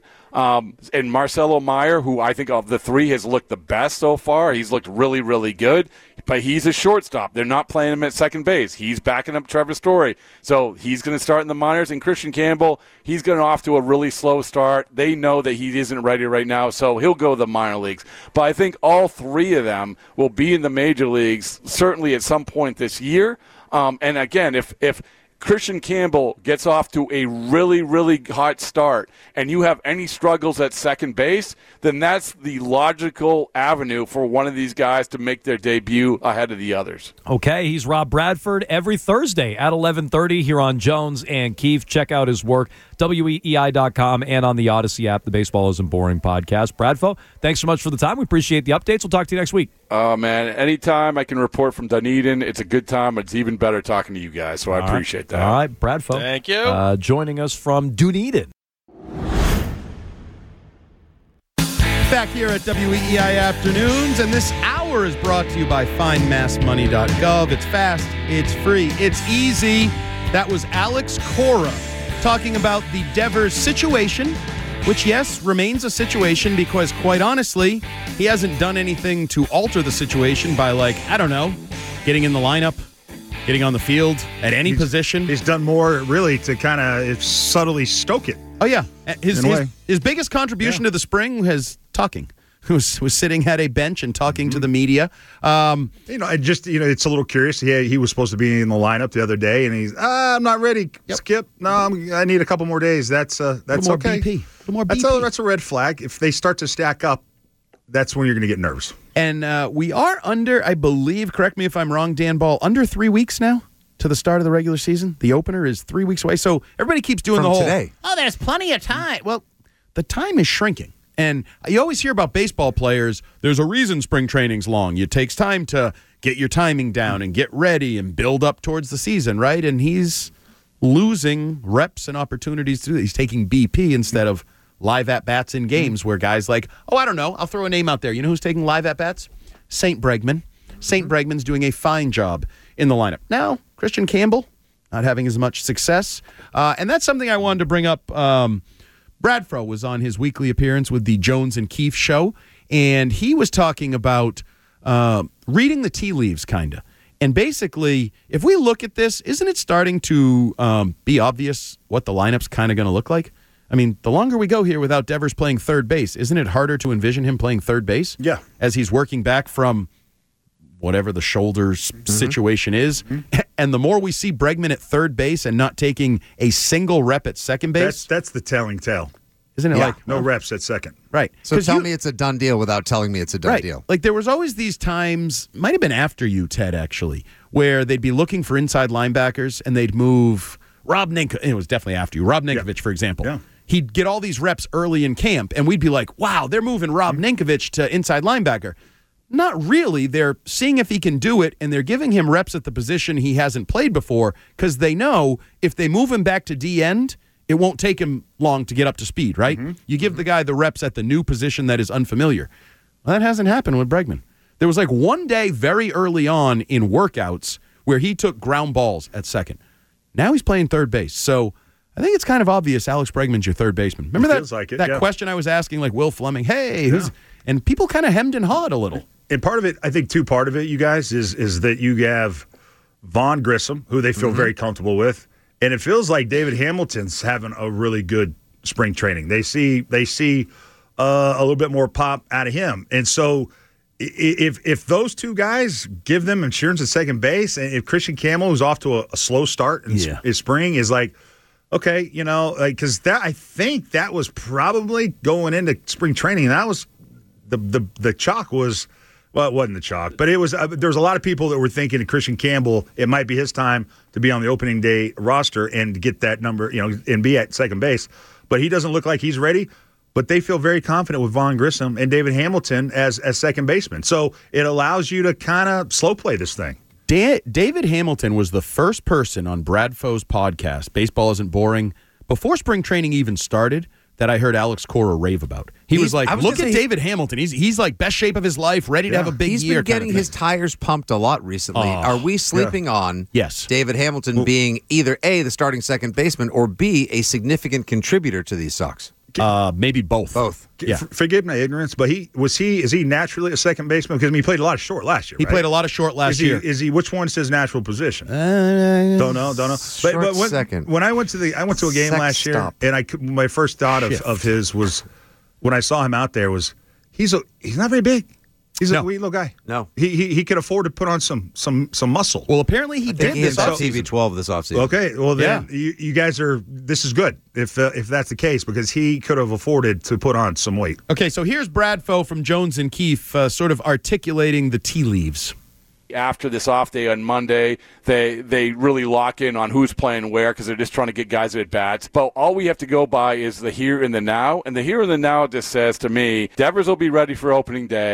And Marcelo Meyer, who I think of the three has looked the best so far, he's looked really, really good. But he's a shortstop. They're not playing him at second base. He's backing up Trevor Story. So he's going to start in the minors. And Christian Campbell, he's going off to a really slow start. They know that he isn't ready right now, so he'll go to the minor leagues. But I think all three of them will be in the major leagues, certainly at some point this year. And again, if Christian Campbell gets off to a really, really hot start and you have any struggles at second base, then that's the logical avenue for one of these guys to make their debut ahead of the others. Okay, he's Rob Bradford every Thursday at 11:30 here on Jones and Keefe. Check out his work, weei.com, and on the Odyssey app, the Baseball Isn't Boring podcast. Bradfo, thanks so much for the time. We appreciate the updates. We'll talk to you next week. Oh, man, anytime I can report from Dunedin, it's a good time. It's even better talking to you guys, so I appreciate that. All right, Bradfo. Thank you. Joining us from Dunedin. Back here at WEEI Afternoons, and this hour is brought to you by FindMassMoney.gov. It's fast, it's free, it's easy. That was Alex Cora talking about the Devers situation, which, yes, remains a situation because, quite honestly, he hasn't done anything to alter the situation by, getting in the lineup, getting on the field at any position. He's done more, really, to kind of subtly stoke it. Oh, yeah. His biggest contribution to the spring was talking. Was sitting at a bench and talking to the media. It's a little curious. He was supposed to be in the lineup the other day, and he's, I'm not ready, Skip. No, I need a couple more days. That's okay. BP. That's a red flag. If they start to stack up, that's when you're going to get nervous. And we are under, I believe, correct me if I'm wrong, Dan Ball, under 3 weeks now to the start of the regular season. The opener is 3 weeks away. So everybody keeps doing the whole, today. Oh, there's plenty of time. Well, the time is shrinking. And you always hear about baseball players, there's a reason spring training's long. It takes time to get your timing down and get ready and build up towards the season, right? And he's losing reps and opportunities to do that. He's taking BP instead of live at-bats in games where guys I'll throw a name out there. You know who's taking live at-bats? St. Bregman. St. Bregman's doing a fine job in the lineup. Now, Christian Campbell not having as much success. And that's something I wanted to bring up. Bradfro was on his weekly appearance with the Jones and Keefe show, and he was talking about reading the tea leaves, kind of. And basically, if we look at this, isn't it starting to be obvious what the lineup's kind of going to look like? I mean, the longer we go here without Devers playing third base, isn't it harder to envision him playing third base? Yeah. As he's working back from whatever the shoulders situation is. And the more we see Bregman at third base and not taking a single rep at second base. That's the telling tale. Isn't it no reps at second? Right. So tell me it's a done deal without telling me it's a done deal. Like there was always these times, might have been after you, Ted, actually, where they'd be looking for inside linebackers and they'd move Rob Ninkovich. It was definitely after you. Rob Ninkovich, for example. Yeah. He'd get all these reps early in camp, and we'd be like, wow, they're moving Rob Ninkovich to inside linebacker. Not really. They're seeing if he can do it, and they're giving him reps at the position he hasn't played before because they know if they move him back to D-end, it won't take him long to get up to speed, right? You give the guy the reps at the new position that is unfamiliar. Well, that hasn't happened with Bregman. There was one day very early on in workouts where he took ground balls at second. Now he's playing third base. So I think it's kind of obvious Alex Bregman's your third baseman. Remember that question I was asking, Will Fleming, hey, who's... And people kind of hemmed and hawed a little. And part of it, I think, part of it, you guys, is that you have Vaughn Grissom, who they feel very comfortable with, and it feels like David Hamilton's having a really good spring training. They see a little bit more pop out of him, and so if those two guys give them insurance at second base, and if Christian Campbell, who's off to a slow start in spring, is okay, because I think that was probably going into spring training. That was the chalk was. Well, it wasn't the chalk, but it was. There was a lot of people that were thinking that Christian Campbell, it might be his time to be on the opening day roster and get that number, and be at second base. But he doesn't look like he's ready. But they feel very confident with Vaughn Grissom and David Hamilton as second baseman. So it allows you to kind of slow play this thing. David Hamilton was the first person on Bradfo's podcast, Baseball Isn't Boring, before spring training even started, that I heard Alex Cora rave about. He was like, look at David Hamilton. He's like best shape of his life, ready to have a big year. He's been getting his tires pumped a lot recently. Are we sleeping on David Hamilton being either A, the starting second baseman, or B, a significant contributor to these Sox? Maybe both. Yeah. Forgive my ignorance, but is he naturally a second baseman? Because he played a lot of short last year. He played a lot of short last year. Is he? Which one's his natural position? Don't know. But second. When I went to a game last year, and my first thought of his was when I saw him out there was he's not very big. He's a wee little guy. No, he could afford to put on some muscle. Well, apparently he did this offseason. TV12 this offseason. Okay, well then you guys are. This is good if that's the case because he could have afforded to put on some weight. Okay, so here's Bradfo from Jones and Keefe, sort of articulating the tea leaves. After this off day on Monday, they really lock in on who's playing where because they're just trying to get guys at bats. But all we have to go by is the here and the now, and the here and the now just says to me, Devers will be ready for opening day.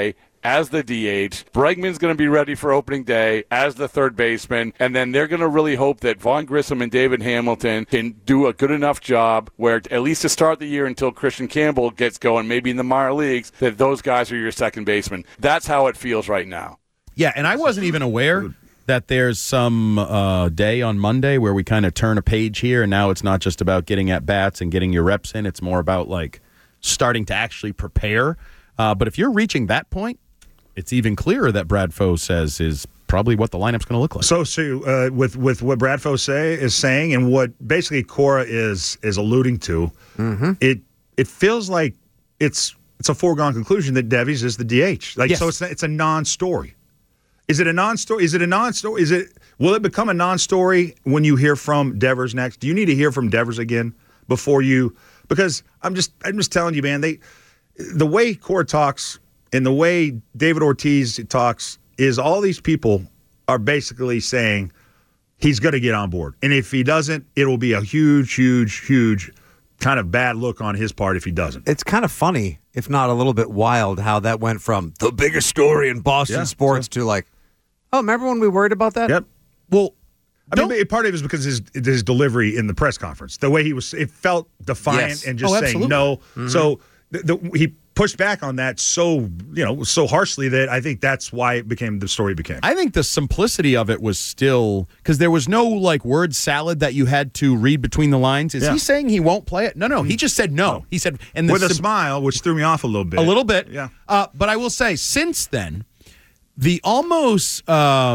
as the DH. Bregman's going to be ready for opening day as the third baseman, and then they're going to really hope that Vaughn Grissom and David Hamilton can do a good enough job where, at least to start the year until Christian Campbell gets going, maybe in the minor leagues, that those guys are your second baseman. That's how it feels right now. Yeah, and I wasn't even aware that there's some day on Monday where we kind of turn a page here, and now it's not just about getting at bats and getting your reps in. It's more about like starting to actually prepare. But if you're reaching that point, it's even clearer that Brad Foe says is probably what the lineup's going to look like. So with what Brad Foe is saying, and what basically Cora is alluding to, it feels like it's a foregone conclusion that Devies is the DH. Like, yes. So it's a non-story. Is it a non-story? Will it become a non-story when you hear from Devers next? Do you need to hear from Devers again before you? Because I'm just telling you, man. The way Cora talks and the way David Ortiz talks is all these people are basically saying he's going to get on board, and if he doesn't, it will be a huge, huge, huge kind of bad look on his part if he doesn't. It's kind of funny, if not a little bit wild, how that went from the biggest story in Boston sports to like, oh, remember when we worried about that? Yep. Well, I mean, part of it was because his delivery in the press conference, the way it felt defiant and just saying no. Mm-hmm. So he pushed back on that so harshly that I think that's why it became the story it became. I think the simplicity of it was still because there was no like word salad that you had to read between the lines. Is he saying he won't play it? No. He just said no. He said with a smile, which threw me off a little bit. A little bit, yeah. But I will say, since then, the almost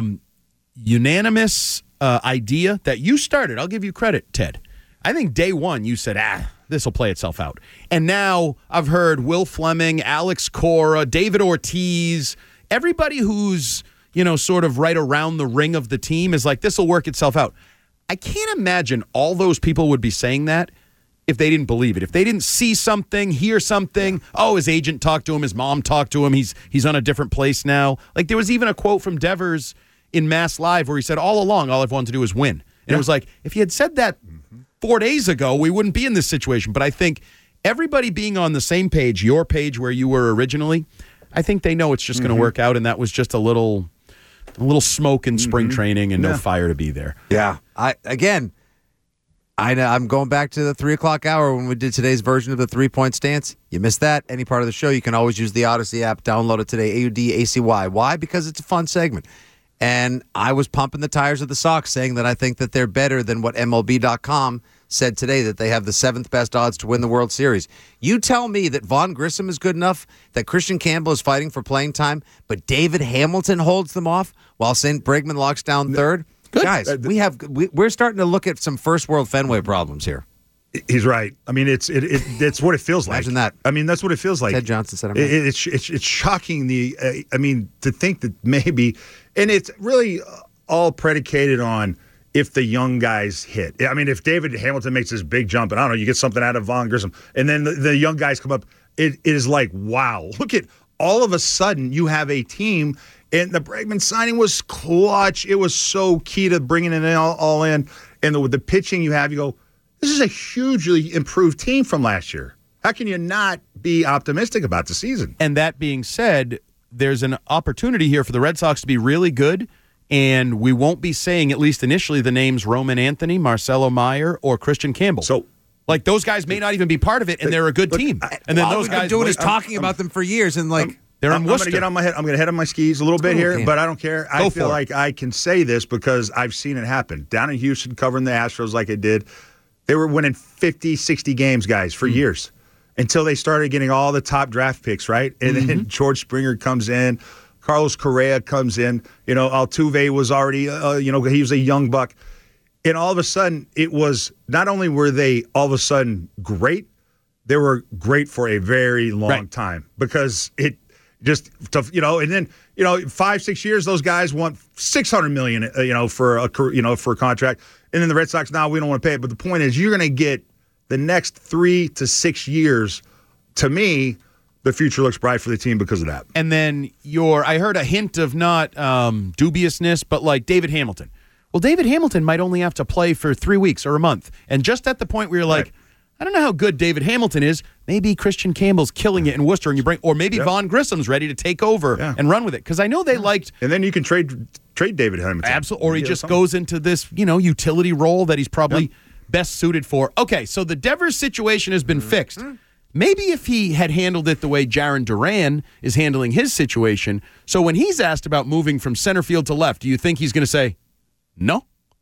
unanimous idea that you started, I'll give you credit, Ted. I think day one you said, this will play itself out. And now I've heard Will Fleming, Alex Cora, David Ortiz, everybody who's, sort of right around the ring of the team is like, this will work itself out. I can't imagine all those people would be saying that if they didn't believe it. If they didn't see something, hear something, his agent talked to him, his mom talked to him, he's on a different place now. Like, there was even a quote from Devers in Mass Live where he said, all along, all I've wanted to do is win. And it was like, if he had said that 4 days ago, we wouldn't be in this situation. But I think everybody being on the same page, your page where you were originally, I think they know it's just going to work out. And that was just a little smoke in spring training and no fire to be there. Yeah. I'm going back to the 3 o'clock hour when we did today's version of the 3-point stance. You missed that, any part of the show, you can always use the Odyssey app. Download it today, AUDACY. Why? Because it's a fun segment. And I was pumping the tires of the Sox, saying that I think that they're better than what MLB.com said today, that they have the 7th best odds to win the World Series. You tell me that Vaughn Grissom is good enough, that Christian Campbell is fighting for playing time, but David Hamilton holds them off while St. Bregman locks down third? Good. Guys, we're starting to look at some first world Fenway problems here. He's right. I mean, it's what it feels like. Imagine that. I mean, that's what it feels like. Ted Johnson said it's shocking. To think that maybe, and it's really all predicated on if the young guys hit. I mean, if David Hamilton makes this big jump, and I don't know, you get something out of Vaughn Grissom, and then the young guys come up, it is like, wow, look at all of a sudden you have a team. And the Bregman signing was clutch. It was so key to bringing it all in. And with the pitching you have, you go, this is a hugely improved team from last year. How can you not be optimistic about the season? And that being said, there's an opportunity here for the Red Sox to be really good, and we won't be saying, at least initially, the names Roman Anthony, Marcelo Meyer, or Christian Campbell. So, like, those guys may not even be part of it, and they're a good team. And then those guys doing is talking about them for years, and they're in Worcester. I'm going to get on my head. I'm going to head on my skis a little bit here, but I don't care. I feel like I can say this because I've seen it happen. Down in Houston, covering the Astros like I did, they were winning 50, 60 games, guys, for years until they started getting all the top draft picks, right? And then George Springer comes in, Carlos Correa comes in. Altuve was already, he was a young buck. And all of a sudden, it was not only were they all of a sudden great, they were great for a very long time because it – just tough, and then 5-6 years those guys want $600 million, for a contract, and then the Red Sox now we don't want to pay it. But the point is, you're going to get the next 3 to 6 years. To me, the future looks bright for the team because of that. And then I heard a hint of not dubiousness, but like David Hamilton. Well, David Hamilton might only have to play for 3 weeks or a month, and just at the point where you're like, I don't know how good David Hamilton is. Maybe Christian Campbell's killing it in Worcester, and or maybe Vaughn Grissom's ready to take over and run with it. Because I know they liked. And then you can trade David Hamilton. Absolutely. Or he just goes into this, utility role that he's probably best suited for. Okay, so the Devers situation has been fixed. Maybe if he had handled it the way Jarren Duran is handling his situation, so when he's asked about moving from center field to left, do you think he's going to say, no?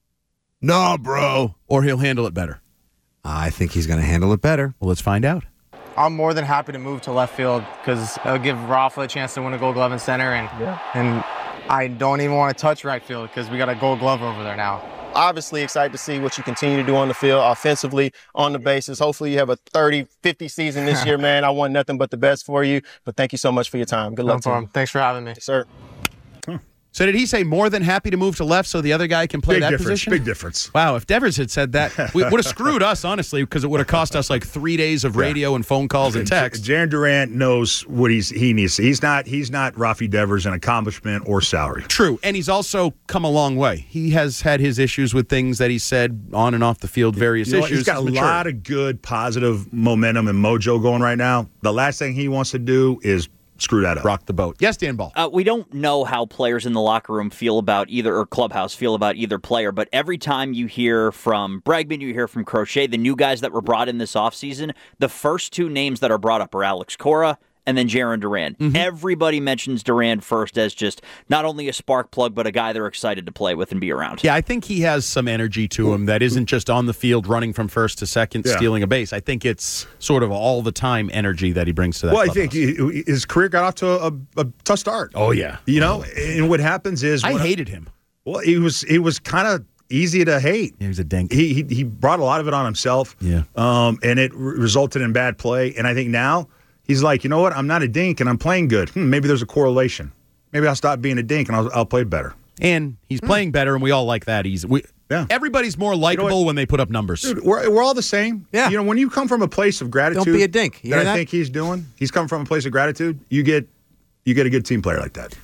No, bro. Or he'll handle it better? I think he's going to handle it better. Well, let's find out. I'm more than happy to move to left field because it'll give Rafa a chance to win a Gold Glove in center, and I don't even want to touch right field because we got a Gold Glove over there now. Obviously excited to see what you continue to do on the field, offensively, on the bases. Hopefully you have a 30, 50 season this year, man. I want nothing but the best for you, but thank you so much for your time. Good luck to you. Thanks for having me. Yes, sir. So did he say more than happy to move to left so the other guy can play that position? Big difference. Wow, if Devers had said that, we would have screwed us, honestly, because it would have cost us like 3 days of radio and phone calls and text. Jarren Duran knows what he needs. He's not Rafi Devers in accomplishment or salary. True, and he's also come a long way. He has had his issues with things that he said on and off the field, various issues. He's got a lot of good, positive momentum and mojo going right now. The last thing he wants to do is screw that up. Rock the boat. Yes, Dan Ball. We don't know how players in the locker room feel about or clubhouse feel about either player, but every time you hear from Bregman, you hear from Crochet, the new guys that were brought in this offseason, the first two names that are brought up are Alex Cora and then Jarren Duran. Mm-hmm. Everybody mentions Duran first as just not only a spark plug, but a guy they're excited to play with and be around. Yeah, I think he has some energy to him that isn't just on the field running from first to second, stealing a base. I think it's sort of all the time energy that he brings to that clubhouse. I think his career got off to a tough start. Oh, yeah. And what happens is... I hated him. Well, he was kind of easy to hate. He was a dink. He brought a lot of it on himself. Yeah. And it resulted in bad play. And I think now... he's like, you know what? I'm not a dink, and I'm playing good. Maybe there's a correlation. Maybe I'll stop being a dink, and I'll play better. And he's playing better, and we all like that. Everybody's more likable when they put up numbers. Dude, we're all the same. Yeah. When you come from a place of gratitude, don't be a dink. You that I think he's doing. He's coming from a place of gratitude. You get a good team player like that.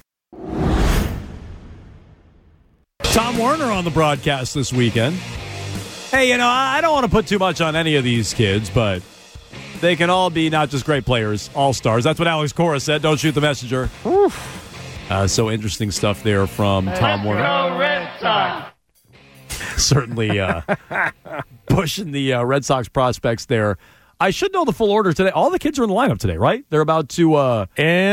Tom Werner on the broadcast this weekend. Hey, I don't want to put too much on any of these kids, but they can all be not just great players, all-stars. That's what Alex Cora said. Don't shoot the messenger. So interesting stuff there from Tom Werner. Certainly pushing the Red Sox prospects there. I should know the full order today. All the kids are in the lineup today, right? They're about to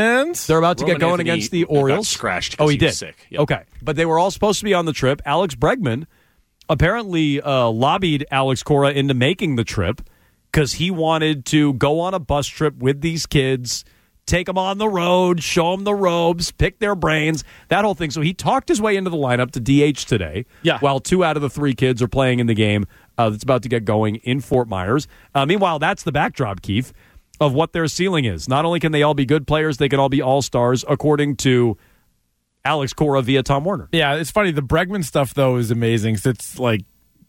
get going against the Orioles. Got scratched. Oh, he did. Sick. Yep. Okay, but they were all supposed to be on the trip. Alex Bregman apparently lobbied Alex Cora into making the trip, because he wanted to go on a bus trip with these kids, take them on the road, show them the ropes, pick their brains, that whole thing. So he talked his way into the lineup to DH today, while 2 out of the 3 kids are playing in the game that's about to get going in Fort Myers. Meanwhile, that's the backdrop, Keith, of what their ceiling is. Not only can they all be good players, they can all be all-stars, according to Alex Cora via Tom Werner. Yeah, it's funny. The Bregman stuff, though, is amazing. It's like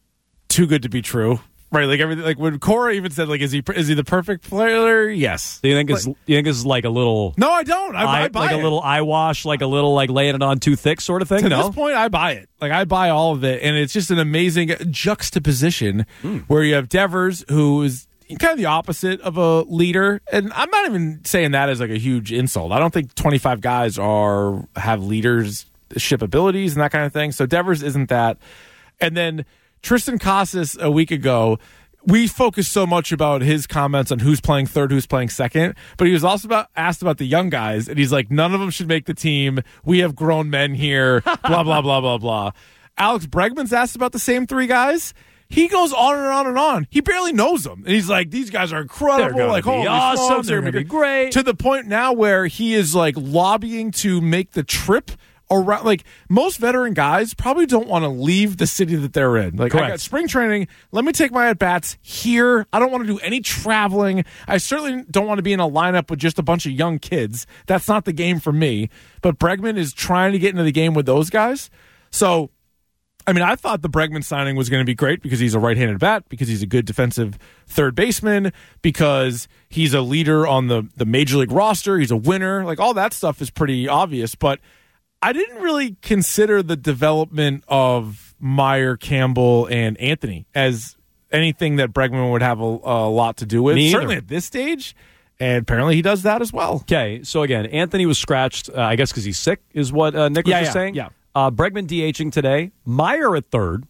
too good to be true. Right, like everything. Like when Cora even said, like, is he the perfect player? Yes. Do you think it's like a little? No, I don't. I buy like it. A little eye wash, like a little like laying it on too thick sort of thing. To this point, I buy it. Like I buy all of it, and it's just an amazing juxtaposition where you have Devers, who is kind of the opposite of a leader, and I'm not even saying that as like a huge insult. I don't think 25 guys have leadership abilities and that kind of thing. So Devers isn't that, and then Tristan Casas a week ago, we focused so much about his comments on who's playing third, who's playing second, but he was also asked about the young guys, and he's like, none of them should make the team. We have grown men here, blah, blah, blah, blah, blah. Alex Bregman's asked about the same 3 guys. He goes on and on and on. He barely knows them. And he's like, these guys are incredible. They're like, holy awesome. Smokes, they're going to be great. To the point now where he is like lobbying to make the trip around. Like most veteran guys probably don't want to leave the city that they're in. Like, I got spring training. Let me take my at-bats here. I don't want to do any traveling. I certainly don't want to be in a lineup with just a bunch of young kids. That's not the game for me. But Bregman is trying to get into the game with those guys. So, I mean, I thought the Bregman signing was going to be great because he's a right-handed bat, because he's a good defensive third baseman, because he's a leader on the major league roster. He's a winner. Like, all that stuff is pretty obvious. But I didn't really consider the development of Meyer, Campbell, and Anthony as anything that Bregman would have a lot to do with. Me either. Certainly at this stage. And apparently he does that as well. Okay, so again, Anthony was scratched, I guess because he's sick, is what Nick was just saying. Yeah. Bregman DHing today. Meyer at third.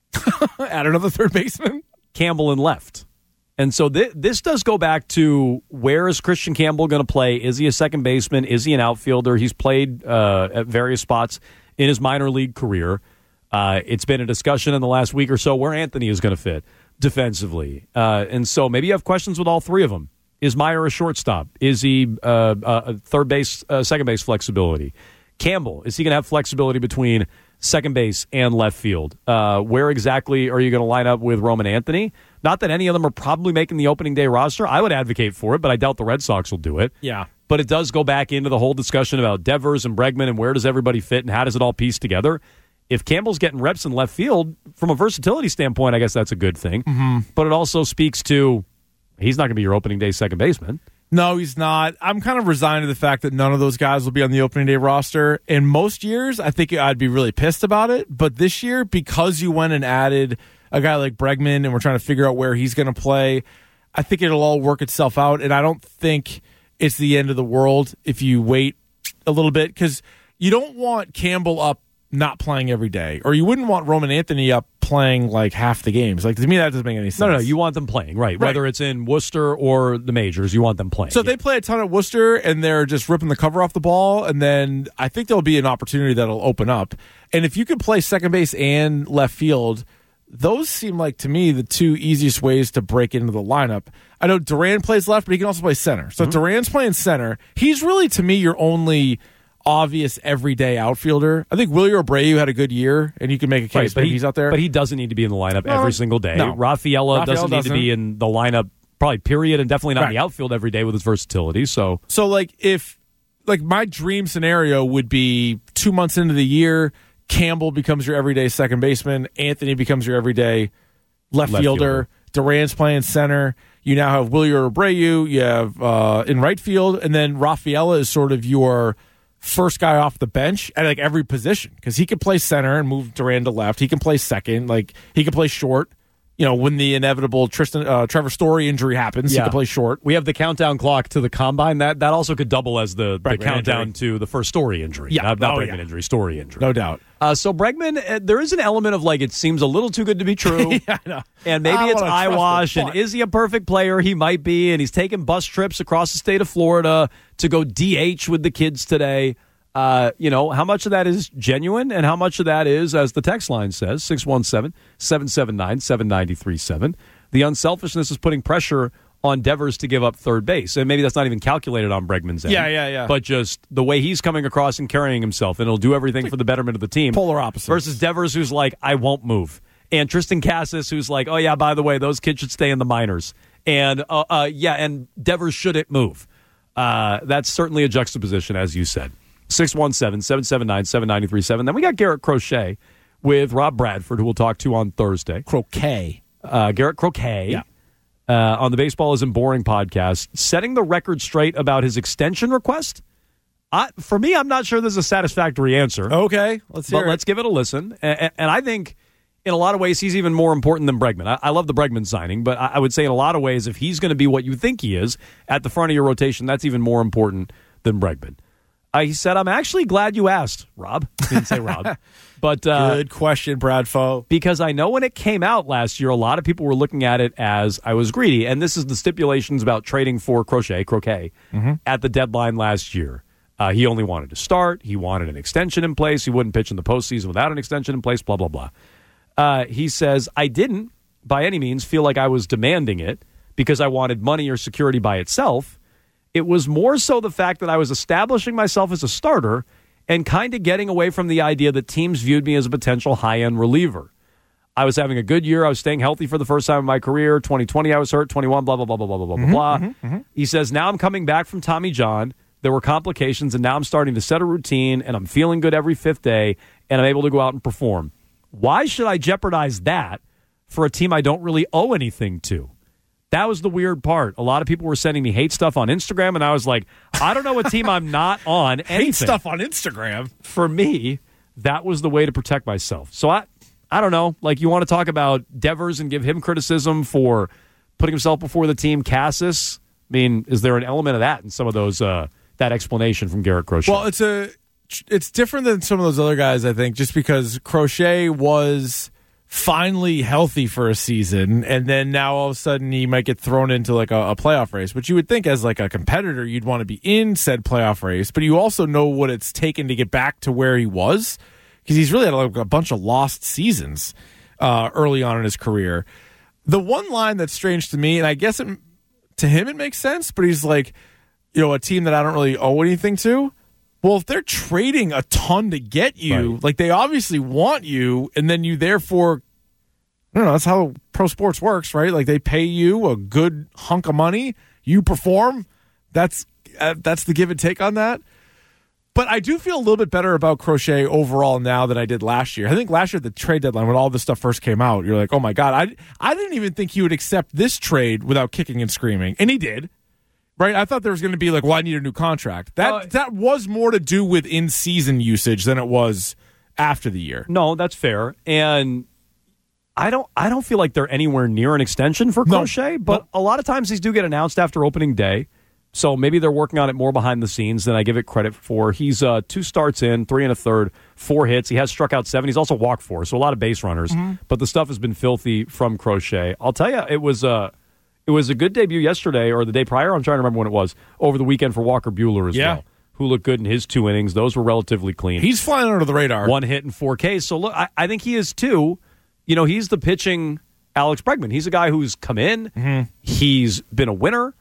Add another third baseman. Campbell in left. And so this does go back to where is Christian Campbell going to play? Is he a second baseman? Is he an outfielder? He's played at various spots in his minor league career. It's been a discussion in the last week or so where Anthony is going to fit defensively. And so maybe you have questions with all three of them. Is Meyer a shortstop? Is he third base, second base flexibility? Campbell, is he going to have flexibility between second base and left field? Where exactly are you going to line up with Roman Anthony? Not that any of them are probably making the opening day roster. I would advocate for it, but I doubt the Red Sox will do it. Yeah. But it does go back into the whole discussion about Devers and Bregman and where does everybody fit and how does it all piece together. If Campbell's getting reps in left field, from a versatility standpoint, I guess that's a good thing. Mm-hmm. But it also speaks to he's not going to be your opening day second baseman. No, he's not. I'm kind of resigned to the fact that none of those guys will be on the opening day roster. In most years, I think I'd be really pissed about it. But this year, because you went and added a guy like Bregman and we're trying to figure out where he's going to play, I think it'll all work itself out. And I don't think it's the end of the world if you wait a little bit, because you don't want Campbell up not playing every day, or you wouldn't want Roman Anthony up playing like half the games. Like, to me, that doesn't make any sense. No, you want them playing, right? Whether it's in Worcester or the majors, you want them playing. So if they play a ton at Worcester and they're just ripping the cover off the ball, and then I think there'll be an opportunity that'll open up. And if you could play second base and left field, those seem like, to me, the two easiest ways to break into the lineup. I know Duran plays left, but he can also play center. So if Duran's playing center, he's really, to me, your only obvious everyday outfielder. I think Willie Abreu had a good year, and you can make a case that he's out there. But he doesn't need to be in the lineup every single day. No. Rafaela doesn't need to be in the lineup, probably period, and definitely not in the outfield every day with his versatility. So if my dream scenario would be 2 months into the year, Campbell becomes your everyday second baseman, Anthony becomes your everyday left fielder, Duran's playing center. You now have Willie Abreu, you have in right field, and then Rafaela is sort of your first guy off the bench at like every position, because he can play center and move Duran to left. He can play second, like he can play short. You know, when the inevitable Trevor Story injury happens, he can play short. We have the countdown clock to the combine. That also could double as the countdown to the first Story injury. Yeah, not Bregman injury, Story injury. No doubt. So Bregman, there is an element of like it seems a little too good to be true. Yeah, I know. And maybe it's eyewash. And is he a perfect player? He might be. And he's taking bus trips across the state of Florida to go DH with the kids today. How much of that is genuine and how much of that is, as the text line says, 617-779-7937. The unselfishness is putting pressure on Devers to give up third base. And maybe that's not even calculated on Bregman's end. Yeah. But just the way he's coming across and carrying himself, and he'll do everything for the betterment of the team. Polar opposite. Versus Devers, who's like, I won't move. And Tristan Cassis, who's like, oh, yeah, by the way, those kids should stay in the minors. And, and Devers shouldn't move. That's certainly a juxtaposition, as you said. 617-779-7937. Then we got Garrett Crochet with Rob Bradford, who we'll talk to on Thursday. Garrett Croquet. Yeah. On the Baseball Isn't Boring podcast, setting the record straight about his extension request. For me, I'm not sure there's a satisfactory answer. Okay, let's hear it. Let's give it a listen. And I think in a lot of ways, he's even more important than Bregman. I love the Bregman signing, but I would say in a lot of ways, if he's going to be what you think he is at the front of your rotation, that's even more important than Bregman. He said, I'm actually glad you asked, Rob. He didn't say Rob. But good question, Bradfo. Because I know when it came out last year, a lot of people were looking at it as I was greedy. And this is the stipulations about trading for Croquet at the deadline last year. He only wanted to start. He wanted an extension in place. He wouldn't pitch in the postseason without an extension in place, blah, blah, blah. He says, I didn't, by any means, feel like I was demanding it because I wanted money or security by itself. It was more so the fact that I was establishing myself as a starter and kind of getting away from the idea that teams viewed me as a potential high-end reliever. I was having a good year. I was staying healthy for the first time in my career. 2020, I was hurt. 21, blah, blah, blah, blah, blah, blah, blah, blah. He says, now I'm coming back from Tommy John. There were complications, and now I'm starting to set a routine, and I'm feeling good every fifth day, and I'm able to go out and perform. Why should I jeopardize that for a team I don't really owe anything to? That was the weird part. A lot of people were sending me hate stuff on Instagram, and I was like, I don't know what team I'm not on. Hate stuff on Instagram? For me, that was the way to protect myself. So I I don't know. Like, you want to talk about Devers and give him criticism for putting himself before the team. Cassis, I mean, is there an element of that in some of those that explanation from Garrett Crochet? Well, it's different than some of those other guys, I think, just because Crochet was finally healthy for a season, and then now all of a sudden he might get thrown into like a playoff race, which you would think as like a competitor you'd want to be in said playoff race, but you also know what it's taken to get back to where he was, because he's really had like a bunch of lost seasons early on in his career. The one line that's strange to me, and I guess to him it makes sense, but he's like, a team that I don't really owe anything to. Well, if they're trading a ton to get you, like they obviously want you, and then you therefore, I don't know, that's how pro sports works, right? Like they pay you a good hunk of money, you perform. That's the give and take on that. But I do feel a little bit better about Crochet overall now than I did last year. I think last year at the trade deadline when all this stuff first came out, you're like, oh my God, I didn't even think he would accept this trade without kicking and screaming. And he did. Right? I thought there was going to be like, well, I need a new contract. That was more to do with in-season usage than it was after the year. No, that's fair. And I don't feel like they're anywhere near an extension for Crochet, but a lot of times these do get announced after opening day. So maybe they're working on it more behind the scenes than I give it credit for. He's 2 starts in, 3 1/3, 4 hits. He has struck out 7. He's also walked 4, so a lot of base runners. Mm-hmm. But the stuff has been filthy from Crochet. I'll tell you, it was a good debut yesterday or the day prior. I'm trying to remember when it was. Over the weekend for Walker Buehler as well, who looked good in his 2 innings. Those were relatively clean. He's flying under the radar. 1 hit and 4 Ks. So, look, I think he is too. He's the pitching Alex Bregman. He's a guy who's come in. Mm-hmm. He's been a winner.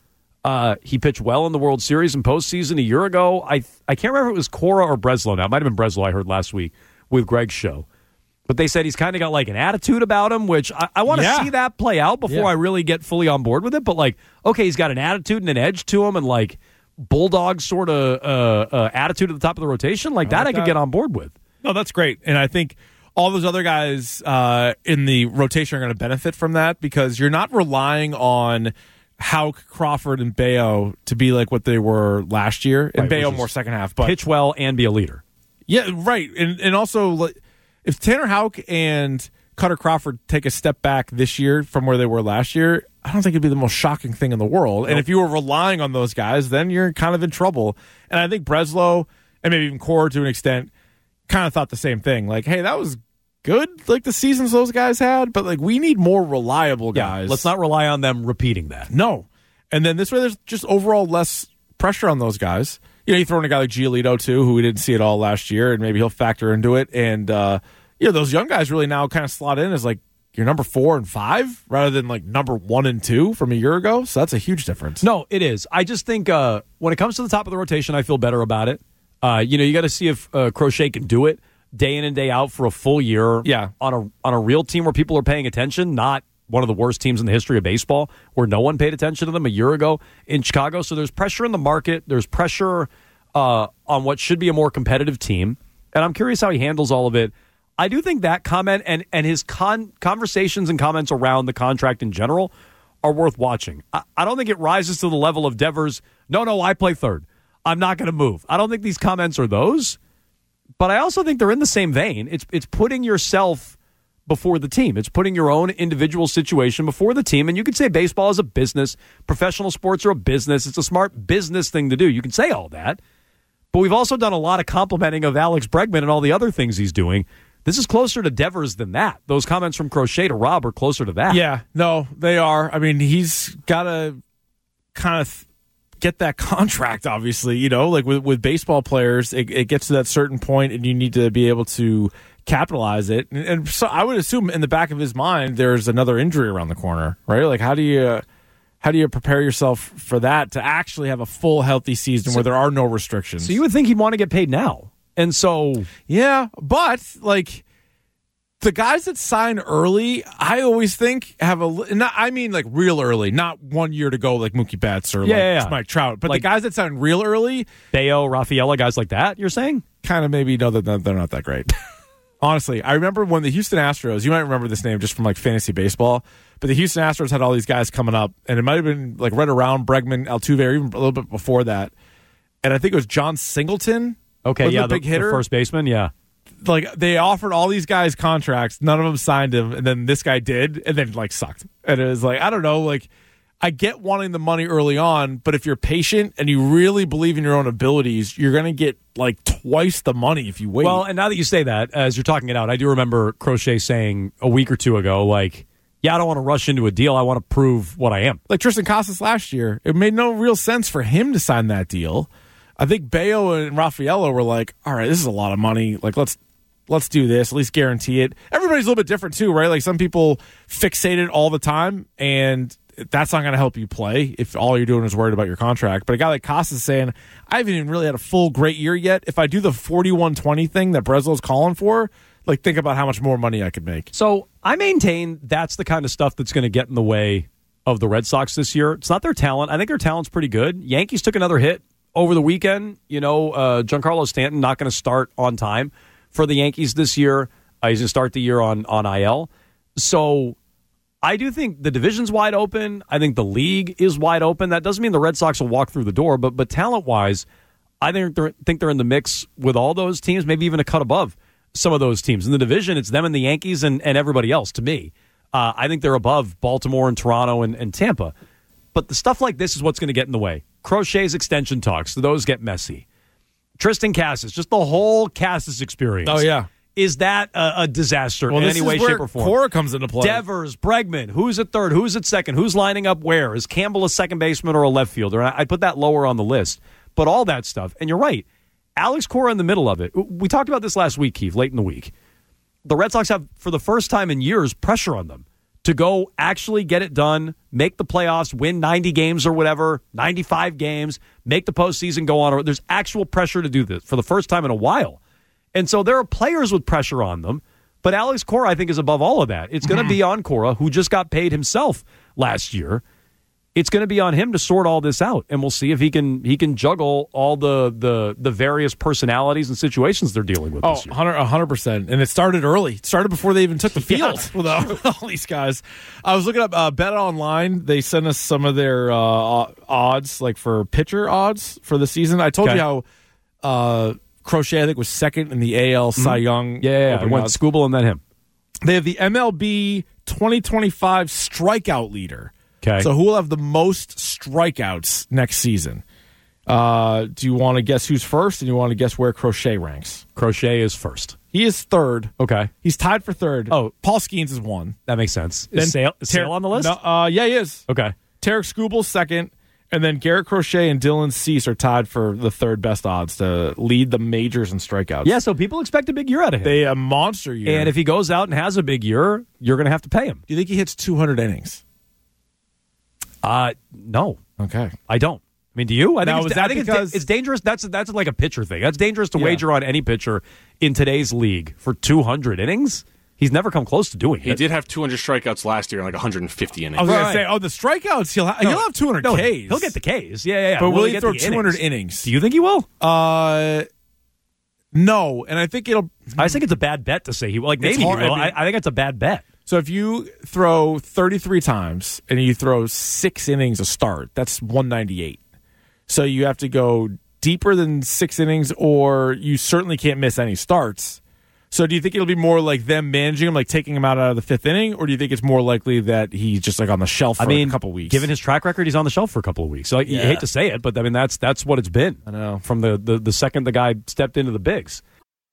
He pitched well in the World Series and postseason a year ago. I can't remember if it was Cora or Breslow now. It might have been Breslow I heard last week with Greg's show. But they said he's kind of got like an attitude about him, which I want to see that play out before I really get fully on board with it. But like, okay, he's got an attitude and an edge to him and like bulldog sort of attitude at the top of the rotation. Like that I could get on board with. No, that's great. And I think all those other guys in the rotation are going to benefit from that because you're not relying on Houck, Crawford, and Bayo to be like what they were last year. And Bayo more second half. But pitch well and be a leader. Yeah, right. And also, if Tanner Houck and Cutter Crawford take a step back this year from where they were last year, I don't think it'd be the most shocking thing in the world. Nope. And if you were relying on those guys, then you're kind of in trouble. And I think Breslow, and maybe even Cora to an extent, kind of thought the same thing. Like, hey, that was good, like the seasons those guys had, but like we need more reliable guys. Let's not rely on them repeating that. No. And then this way there's just overall less pressure on those guys. You throw in a guy like Giolito too, who we didn't see at all last year, and maybe he'll factor into it. And those young guys really now kind of slot in as like your number 4 and 5 rather than like number 1 and 2 from a year ago. So that's a huge difference. No, it is. I just think when it comes to the top of the rotation, I feel better about it. You got to see if Crochet can do it day in and day out for a full year on a real team where people are paying attention, not one of the worst teams in the history of baseball where no one paid attention to them a year ago in Chicago. So there's pressure in the market. There's pressure on what should be a more competitive team. And I'm curious how he handles all of it. I do think that comment and his conversations and comments around the contract in general are worth watching. I don't think it rises to the level of Devers, no, I play third. I'm not going to move. I don't think these comments are those. But I also think they're in the same vein. It's putting yourself before the team. It's putting your own individual situation before the team. And you could say baseball is a business. Professional sports are a business. It's a smart business thing to do. You can say all that. But we've also done a lot of complimenting of Alex Bregman and all the other things he's doing. This is closer to Devers than that. Those comments from Crochet to Rob are closer to that. Yeah, no, they are. I mean, he's got to kind of get that contract, obviously. Like with baseball players, it gets to that certain point and you need to be able to capitalize it. And so I would assume in the back of his mind, there's another injury around the corner, right? Like how do you prepare yourself for that to actually have a full healthy season where there are no restrictions? So you would think he'd want to get paid now. And so, yeah, but like the guys that sign early, I always think have real early, not 1 year to go like Mookie Betts or Mike Trout, but like, the guys that sign real early, Bayo, Rafaela, guys like that, you're saying? Kind of maybe know that they're not that great. Honestly, I remember when the Houston Astros, you might remember this name just from like fantasy baseball, but the Houston Astros had all these guys coming up, and it might have been like right around Bregman, Altuve, or even a little bit before that. And I think it was John Singleton. Okay, the big hitter, the first baseman, yeah. like they offered all these guys contracts, none of them signed him, and then this guy did, and then like sucked. And it was like, I don't know, like I get wanting the money early on, but if you're patient and you really believe in your own abilities, you're going to get like twice the money if you wait. Well, and now that you say that, as you're talking it out, I do remember Crochet saying a week or two ago, like, yeah, I don't want to rush into a deal. I want to prove what I am. Like Tristan Casas last year, it made no real sense for him to sign that deal. I think Bayo and Raffaello were like, all right, this is a lot of money. Like, let's do this, at least guarantee it. Everybody's a little bit different too, right? Like some people fixate it all the time, and that's not going to help you play if all you're doing is worried about your contract. But a guy like Casas is saying, I haven't even really had a full great year yet. If I do the 41-20 thing that Breslow's calling for, like think about how much more money I could make. So I maintain that's the kind of stuff that's going to get in the way of the Red Sox this year. It's not their talent. I think their talent's pretty good. Yankees took another hit over the weekend. Giancarlo Stanton not going to start on time for the Yankees this year. He's going to start the year on IL. So I do think the division's wide open. I think the league is wide open. That doesn't mean the Red Sox will walk through the door, but talent-wise, I think they're in the mix with all those teams, maybe even a cut above some of those teams. In the division, it's them and the Yankees and everybody else, to me. I think they're above Baltimore and Toronto and Tampa. But the stuff like this is what's going to get in the way. Crochet's extension talks, those get messy. Tristan Casas, just the whole Casas experience. Oh, yeah. Is that a disaster in any way, shape, or form? Cora comes into play. Devers, Bregman, who's at third, who's at second, who's lining up where? Is Campbell a second baseman or a left fielder? I'd put that lower on the list. But all that stuff, and you're right, Alex Cora in the middle of it. We talked about this last week, Keith, late in the week. The Red Sox have, for the first time in years, pressure on them to go actually get it done, make the playoffs, win 90 games or whatever, 95 games, make the postseason go on. There's actual pressure to do this for the first time in a while. And so there are players with pressure on them, but Alex Cora, I think, is above all of that. It's going to be on Cora, who just got paid himself last year. It's going to be on him to sort all this out, and we'll see if he can juggle all the various personalities and situations they're dealing with this year. 100%. And it started early. It started before they even took the field with all these guys. I was looking up Bet Online. They sent us some of their odds, like for pitcher odds for the season. I told you how Crochet, I think, was second in the AL Cy Young. Yeah. I went Skubal and then him. They have the MLB 2025 strikeout leader. Okay. So who will have the most strikeouts next season? Do you want to guess who's first, and you want to guess where Crochet ranks? Crochet is first. He is third. Okay. He's tied for third. Oh, Paul Skeens is one. That makes sense. Is Sale on the list? No, yeah, he is. Okay. Tarek Skubal second, and then Garrett Crochet and Dylan Cease are tied for the third best odds to lead the majors in strikeouts. Yeah, so people expect a big year out of him. A monster year. And if he goes out and has a big year, you're going to have to pay him. Do you think he hits 200 innings? No. Okay. I don't. I mean, do you? I now, think it's dangerous. That's like a pitcher thing. That's dangerous to wager on any pitcher in today's league for 200 innings. He's never come close to doing it. He did have 200 strikeouts last year and like 150 innings. I was going to say, the strikeouts, he'll have 200 Ks. He'll get the Ks. Yeah. But will he throw 200 innings? Do you think he will? No, and I think I think it's a bad bet to say he will. Like, maybe he will. I think it's a bad bet. So if you throw 33 times and you throw 6 innings a start, that's 198. So you have to go deeper than 6 innings, or you certainly can't miss any starts. So do you think it'll be more like them managing him, like taking him out of the 5th inning, or do you think it's more likely that he's just like on the shelf for a couple weeks? Given his track record, he's on the shelf for a couple of weeks. So you hate to say it, but I mean that's what it's been. I know. From the second the guy stepped into the bigs.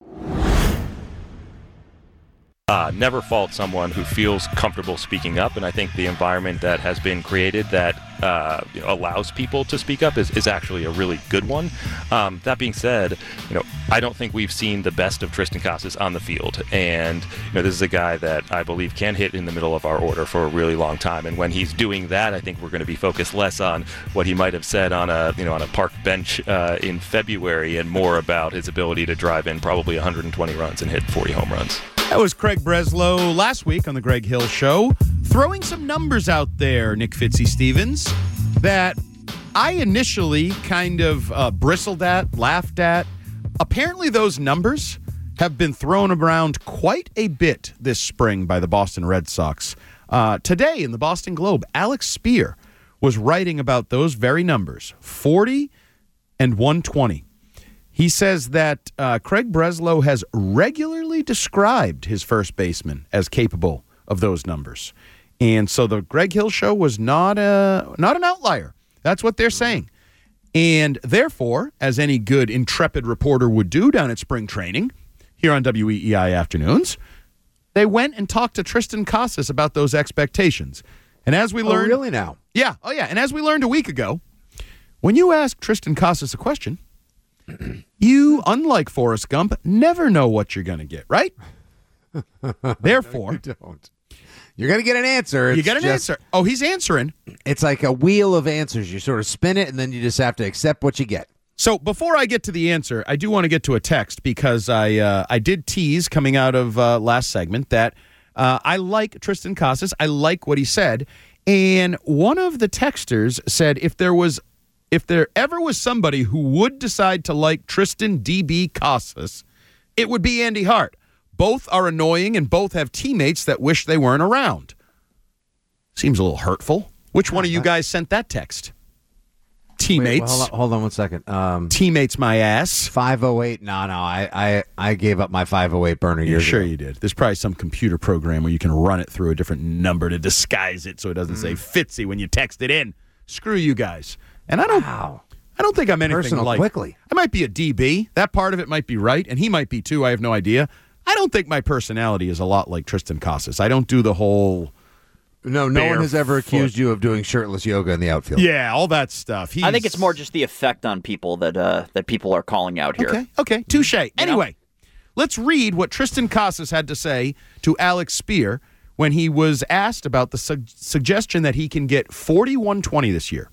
Never fault someone who feels comfortable speaking up, and I think the environment that has been created that allows people to speak up is actually a really good one. That being said, I don't think we've seen the best of Tristan Casas on the field, and this is a guy that I believe can hit in the middle of our order for a really long time. And when he's doing that, I think we're going to be focused less on what he might have said on a park bench in February, and more about his ability to drive in probably 120 runs and hit 40 home runs. That was Craig Breslow last week on the Greg Hill Show, throwing some numbers out there, Nick Fitzy-Stevens, that I initially kind of bristled at, laughed at. Apparently those numbers have been thrown around quite a bit this spring by the Boston Red Sox. Today in the Boston Globe, Alex Spear was writing about those very numbers, 40 and 120. He says that Craig Breslow has regularly described his first baseman as capable of those numbers. And so the Greg Hill show was not an outlier. That's what they're saying. And therefore, as any good intrepid reporter would do down at spring training here on WEEI Afternoons, they went and talked to Tristan Casas about those expectations. And as we learned... really now? Yeah. Oh, yeah. And as we learned a week ago, when you ask Tristan Casas a question, you, unlike Forrest Gump, never know what you're going to get, right? Therefore... You don't. You're going to get an answer. You get an answer. Oh, he's answering. It's like a wheel of answers. You sort of spin it, and then you just have to accept what you get. So before I get to the answer, I do want to get to a text because I did tease coming out of last segment that I like Tristan Casas. I like what he said. And one of the texters said if there ever was somebody who would decide to like Tristan DB Casas, it would be Andy Hart. Both are annoying and both have teammates that wish they weren't around. Seems a little hurtful. Which one of you guys sent that text? Teammates. Wait, hold on 1 second. Teammates, my ass. 508. No. I gave up my 508 burner years Sure ago. you did. There's probably some computer program where you can run it through a different number to disguise it so it doesn't say Fitzy when you text it in. Screw you guys. And I don't think I'm anything Personal like... quickly. I might be a DB. That part of it might be right, and he might be too. I have no idea. I don't think my personality is a lot like Tristan Casas. I don't do the whole... No one has ever accused you of doing shirtless yoga in the outfield. Yeah, all that stuff. I think it's more just the effect on people that people are calling out here. Okay, touche. Anyway, let's read what Tristan Casas had to say to Alex Spear when he was asked about the suggestion that he can get 41-20 this year.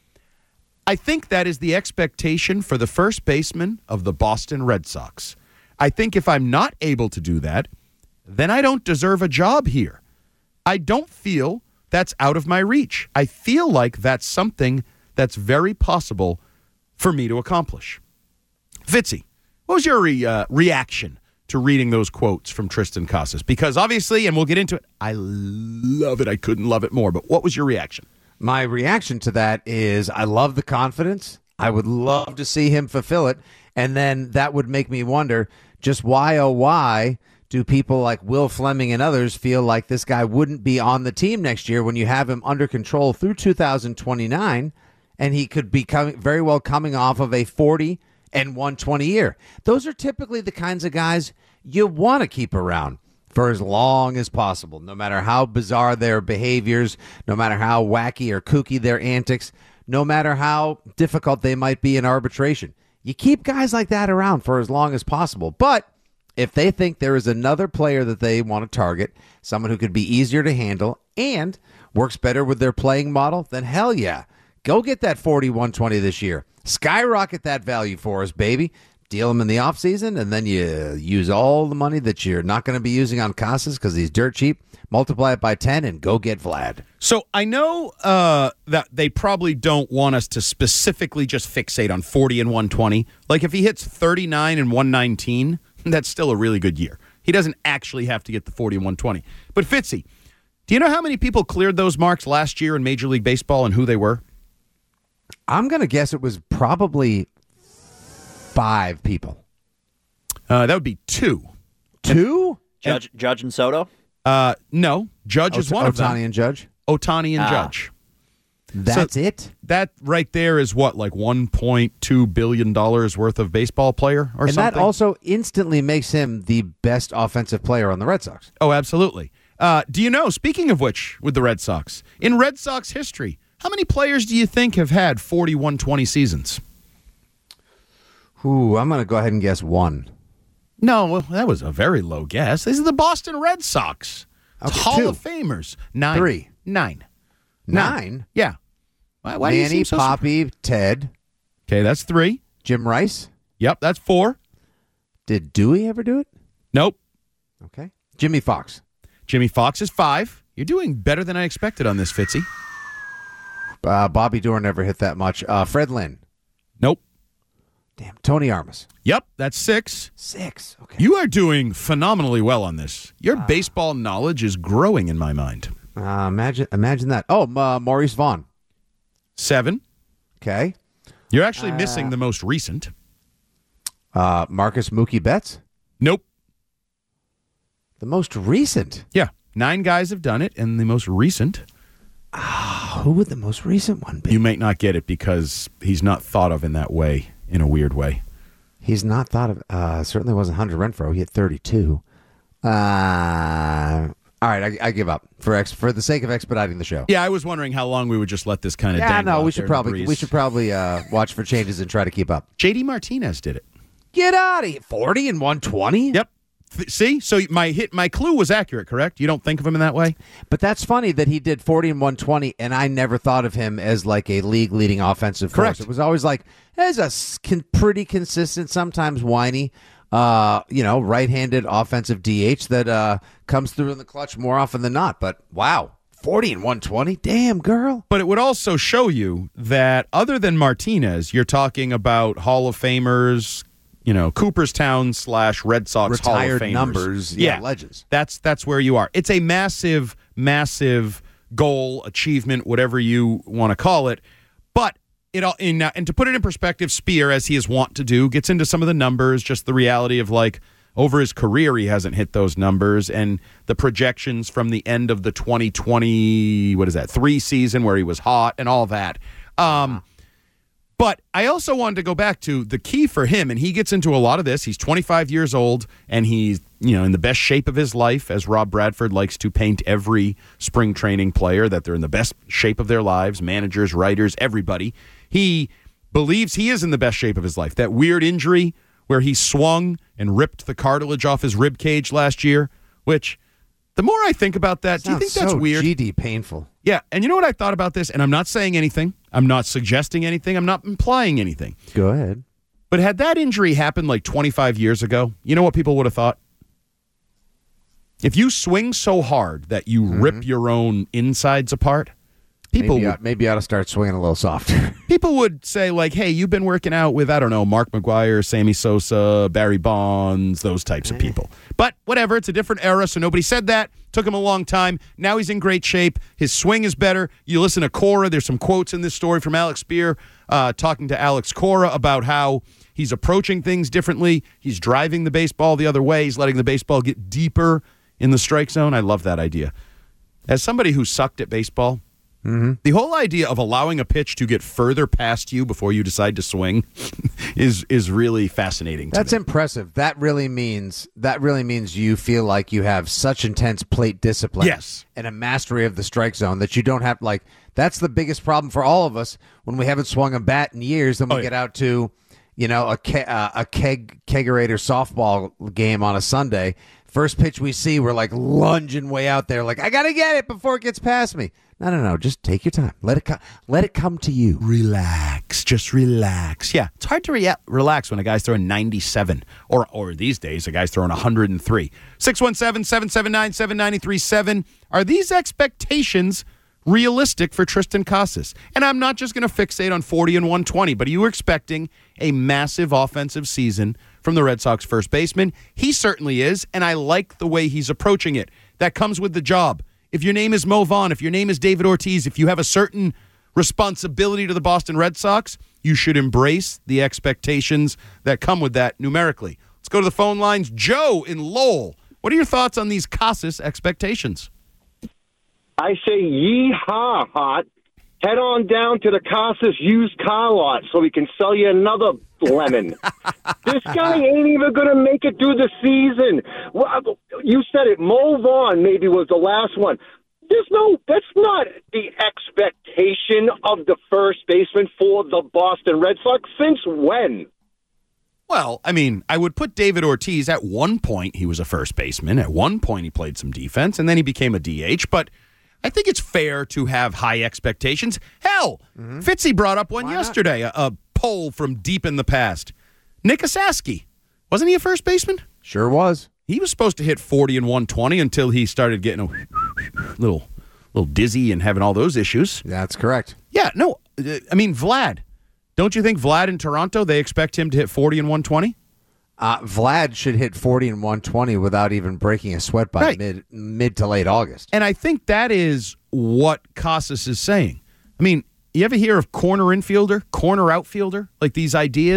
I think that is the expectation for the first baseman of the Boston Red Sox. I think if I'm not able to do that, then I don't deserve a job here. I don't feel that's out of my reach. I feel like that's something that's very possible for me to accomplish. Fitzy, what was your reaction to reading those quotes from Tristan Casas? Because obviously, and we'll get into it, I love it. I couldn't love it more. But what was your reaction? My reaction to that is I love the confidence. I would love to see him fulfill it. And then that would make me wonder just why, oh, why do people like Will Fleming and others feel like this guy wouldn't be on the team next year when you have him under control through 2029 and he could be very well coming off of a 40 and 120 year? Those are typically the kinds of guys you want to keep around for as long as possible, no matter how bizarre their behaviors, no matter how wacky or kooky their antics, no matter how difficult they might be in arbitration. You keep guys like that around for as long as possible. But if they think there is another player that they want to target, someone who could be easier to handle and works better with their playing model, then hell yeah. Go get that 41-20 this year. Skyrocket that value for us, baby. Deal him in the offseason, and then you use all the money that you're not going to be using on Casas because he's dirt cheap. Multiply it by 10 and go get Vlad. So I know that they probably don't want us to specifically just fixate on 40 and 120. Like if he hits 39 and 119, that's still a really good year. He doesn't actually have to get the 40 and 120. But Fitzy, do you know how many people cleared those marks last year in Major League Baseball and who they were? I'm going to guess it was probably 5 people. That would be 2. 2? Judge and Soto? No. Judge is one of them. Ohtani and Judge? Ohtani and Judge. That's it? That right there is what, like $1.2 billion worth of baseball player or and something? And that also instantly makes him the best offensive player on the Red Sox. Oh, absolutely. Do you know, speaking of which, with the Red Sox, in Red Sox history, how many players do you think have had 41-20 seasons? Ooh, I'm going to go ahead and guess 1. No, well, that was a very low guess. These are the Boston Red Sox. Okay, Hall 2. of Famers. 9. 3. 9. 9? Yeah. Why do you Manny, seem so Poppy, Ted. Okay, that's 3. Jim Rice? Yep, that's 4. Did Dewey ever do it? Nope. Okay. Jimmy Fox. Jimmy Fox is 5. You're doing better than I expected on this, Fitzy. Bobby Doerr never hit that much. Fred Lynn. Nope. Damn. Tony Armas. Yep, that's 6. 6. Okay. You are doing phenomenally well on this. Your baseball knowledge is growing in my mind. Imagine that. Oh, Maurice Vaughn. 7. Okay. You're actually missing the most recent. Marcus Mookie Betts? Nope. The most recent? Yeah. 9 guys have done it, and the most recent. Who would the most recent one be? You might not get it because he's not thought of in that way, in a weird way. He's not thought of. Certainly wasn't Hunter Renfroe. He hit 32. All right, I give up for the sake of expediting the show. Yeah, I was wondering how long we would just let this kind of. Yeah, no, we should probably watch for changes and try to keep up. JD Martinez did it. Get out of here! 40 and 120. Yep. See, so my clue was accurate, correct? You don't think of him in that way? But that's funny that he did 40 and 120, and I never thought of him as like a league-leading offensive Correct. force. It was always like, as a pretty consistent, sometimes whiny, right-handed offensive DH that comes through in the clutch more often than not. But wow, 40 and 120, damn girl. But it would also show you that other than Martinez, you're talking about Hall of Famers. Cooperstown / Red Sox retired Hall of Famers. Numbers, legends. That's where you are. It's a massive, massive goal, achievement, whatever you want to call it. But and to put it in perspective, Spear, as he is wont to do, gets into some of the numbers, just the reality of over his career he hasn't hit those numbers, and the projections from the end of the 2023 season where he was hot and all that. But I also wanted to go back to the key for him, and he gets into a lot of this. He's 25 years old, and he's in the best shape of his life, as Rob Bradford likes to paint every spring training player, that they're in the best shape of their lives, managers, writers, everybody. He believes he is in the best shape of his life. That weird injury where he swung and ripped the cartilage off his rib cage last year, which the more I think about that, do you think that's weird? GD painful. Yeah, and you know what I thought about this? And I'm not saying anything. I'm not suggesting anything. I'm not implying anything. Go ahead. But had that injury happened 25 years ago, you know what people would have thought? If you swing so hard that you rip your own insides apart, people maybe ought to start swinging a little softer. People would say, hey, you've been working out with, I don't know, Mark McGwire, Sammy Sosa, Barry Bonds, those types of people. But whatever, it's a different era, so nobody said that. Took him a long time. Now he's in great shape. His swing is better. You listen to Cora. There's some quotes in this story from Alex Spear talking to Alex Cora about how he's approaching things differently. He's driving the baseball the other way. He's letting the baseball get deeper in the strike zone. I love that idea. As somebody who sucked at baseball, the whole idea of allowing a pitch to get further past you before you decide to swing is really fascinating to That's me. impressive. That really means you feel like you have such intense plate discipline and a mastery of the strike zone that you don't have that's the biggest problem for all of us when we haven't swung a bat in years. Then we get out to a kegerator softball game on a Sunday. First pitch we see, we're lunging way out there, I gotta get it before it gets past me. No. Just take your time. Let it come to you. Relax. Just relax. Yeah, it's hard to relax when a guy's throwing 97, or these days a guy's throwing 103. 617-779-7937. Are these expectations realistic for Tristan Casas? And I'm not just going to fixate on 40 and 120, but are you expecting a massive offensive season from the Red Sox first baseman? He certainly is, and I like the way he's approaching it. That comes with the job. If your name is Mo Vaughn, if your name is David Ortiz, if you have a certain responsibility to the Boston Red Sox, you should embrace the expectations that come with that numerically. Let's go to the phone lines. Joe in Lowell. What are your thoughts on these Casas expectations? I say yee-haw, Hot. Head on down to the Casas used car lot so we can sell you another lemon. This guy ain't even going to make it through the season. Well, you said it. Mo Vaughn maybe was the last one. That's not the expectation of the first baseman for the Boston Red Sox. Since when? Well, I mean, I would put David Ortiz at one point. He was a first baseman. At one point, he played some defense, and then he became a DH. But I think it's fair to have high expectations. Hell, Fitzy brought up one yesterday, a poll from deep in the past. Nick Osaski, wasn't he a first baseman? Sure was. He was supposed to hit 40 and 120 until he started getting a little dizzy and having all those issues. That's correct. Yeah, no, I mean, Vlad. Don't you think Vlad in Toronto, they expect him to hit 40 and 120? Vlad should hit 40 and 120 without even breaking a sweat by mid to late August. And I think that is what Casas is saying. I mean, you ever hear of corner infielder, corner outfielder? Like these ideas that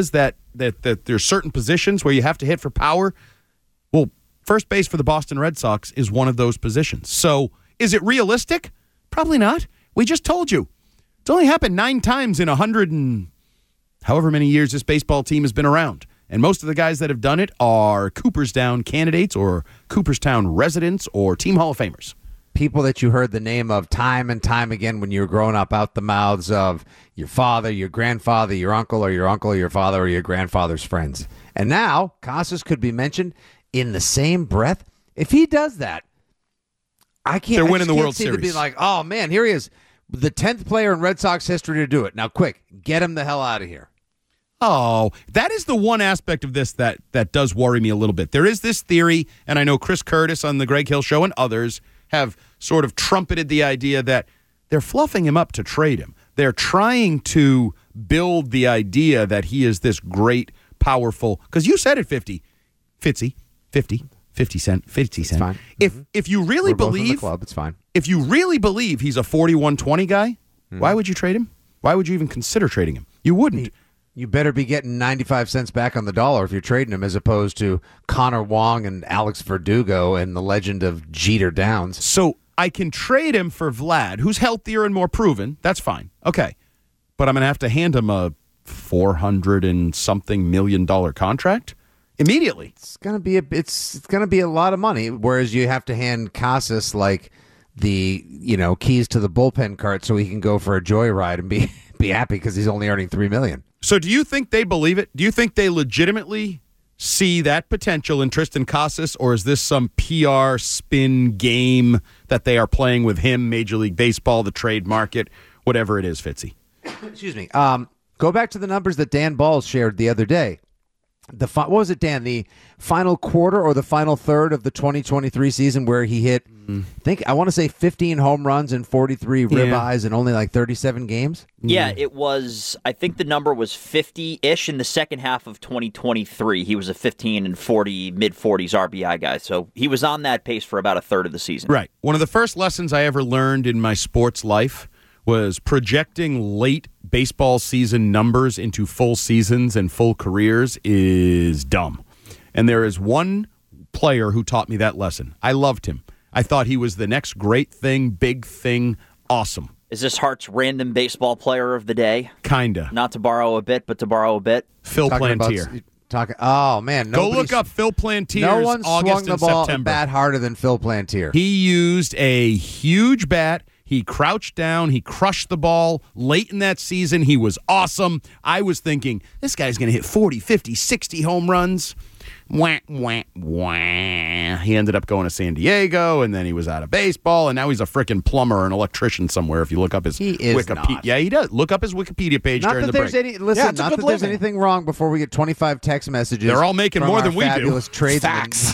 that there's certain positions where you have to hit for power. Well, first base for the Boston Red Sox is one of those positions. So is it realistic? Probably not. We just told you. It's only happened 9 times in 100 and however many years this baseball team has been around. And most of the guys that have done it are Cooperstown candidates or Cooperstown residents or Team Hall of Famers. People that you heard the name of time and time again when you were growing up out the mouths of your father, your grandfather, your uncle, or your father, or your grandfather's friends. And now, Casas could be mentioned in the same breath. If he does that, They're winning the World Series. To be Series. like, oh, man, here he is. The 10th player in Red Sox history to do it. Now, quick, get him the hell out of here. Oh, that is the one aspect of this that does worry me a little bit. There is this theory, and I know Chris Curtis on the Greg Hill Show and others have sort of trumpeted the idea that they're fluffing him up to trade him. They're trying to build the idea that he is this great, powerful, because you said it, 50 cent. It's fine. If you really We're both in the believe club, it's fine. If you really believe he's a 41-20 guy, why would you trade him? Why would you even consider trading him? You wouldn't. You better be getting 95 cents back on the dollar if you're trading him, as opposed to Connor Wong and Alex Verdugo and the legend of Jeter Downs. So I can trade him for Vlad, who's healthier and more proven. That's fine. Okay. But I'm going to have to hand him a $400 and something million contract immediately. It's going to be a lot of money, whereas you have to hand Casas like the, keys to the bullpen cart so he can go for a joyride and be happy because he's only earning $3 million. So do you think they believe it? Do you think they legitimately see that potential in Tristan Casas, or is this some PR spin game that they are playing with him, Major League Baseball, the trade market, whatever it is, Fitzy? Excuse me. Go back to the numbers that Dan Balls shared the other day. What was it, Dan? The final quarter or the final third of the 2023 season where he hit, I want to say 15 home runs and 43 ribeyes in only like 37 games? Yeah, it was, I think the number was 50-ish in the second half of 2023. He was a 15 and 40, mid-40s RBI guy. So he was on that pace for about a third of the season. Right. One of the first lessons I ever learned in my sports life was projecting late baseball season numbers into full seasons and full careers is dumb. And there is one player who taught me that lesson. I loved him. I thought he was the next great thing, big thing, awesome. Is this Hart's random baseball player of the day? Kinda. Not to borrow a bit, but to borrow a bit. Phil Plantier. Oh, man. Go look up Phil Plantier's No one August swung the and ball September. bat harder than Phil Plantier. He used a huge bat. He crouched down. He crushed the ball late in that season. He was awesome. I was thinking, this guy's going to hit 40, 50, 60 home runs. Wah, wah, wah. He ended up going to San Diego, and then he was out of baseball, and now he's a freaking plumber or an electrician somewhere. If you look up his Wikipedia. not. Yeah, he does. Look up his Wikipedia page Not during that the there's break. not that there's anything wrong before we get 25 text messages. They're all making from more our than we do. fabulous tradesmen. Facts.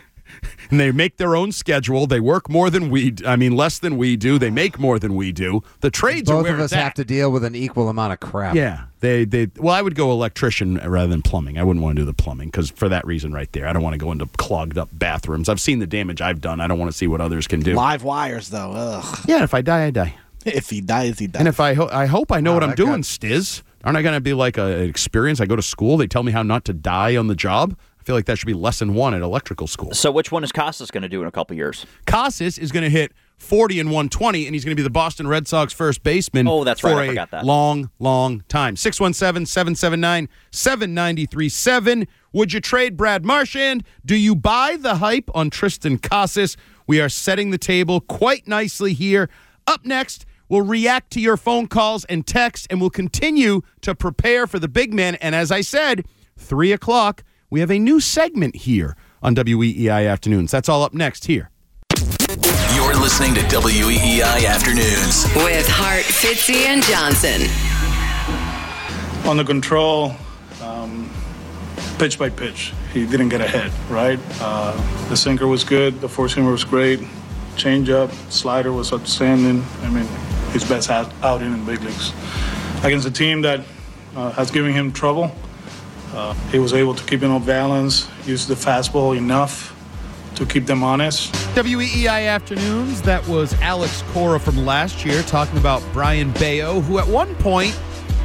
And they make their own schedule. They work more than less than we do. They make more than we do. The trades are Both where of us it's at. have to deal with an equal amount of crap. Yeah, well, I would go electrician rather than plumbing. I wouldn't want to do the plumbing because for that reason right there, I don't want to go into clogged up bathrooms. I've seen the damage I've done. I don't want to see what others can do. Live wires, though. Ugh. Yeah, if I die, I die. If he dies, he dies. And if I hope I know what I'm that doing, Stiz. Aren't I going to be like an experience? I go to school. They tell me how not to die on the job. I feel like that should be lesson 1 at electrical school. So which one is Casas going to do in a couple years? Casas is going to hit 40 and 120, and he's going to be the Boston Red Sox first baseman for a long, long time. 617-779-7937. Would you trade Brad Marchand? Do you buy the hype on Tristan Casas? We are setting the table quite nicely here. Up next, we'll react to your phone calls and texts, and we'll continue to prepare for the big man. And as I said, 3 o'clock, we have a new segment here on WEEI Afternoons. That's all up next here. You're listening to WEEI Afternoons. With Hart, Fitzy, and Johnson. On the control, pitch by pitch, he didn't get ahead, right? The sinker was good. The four-seamer was great. Changeup, slider was outstanding. I mean, his best outing in big leagues. Against a team that has given him trouble, he was able to keep him on balance, use the fastball enough to keep them honest. WEEI Afternoons, that was Alex Cora from last year talking about Brian Bayo, who at one point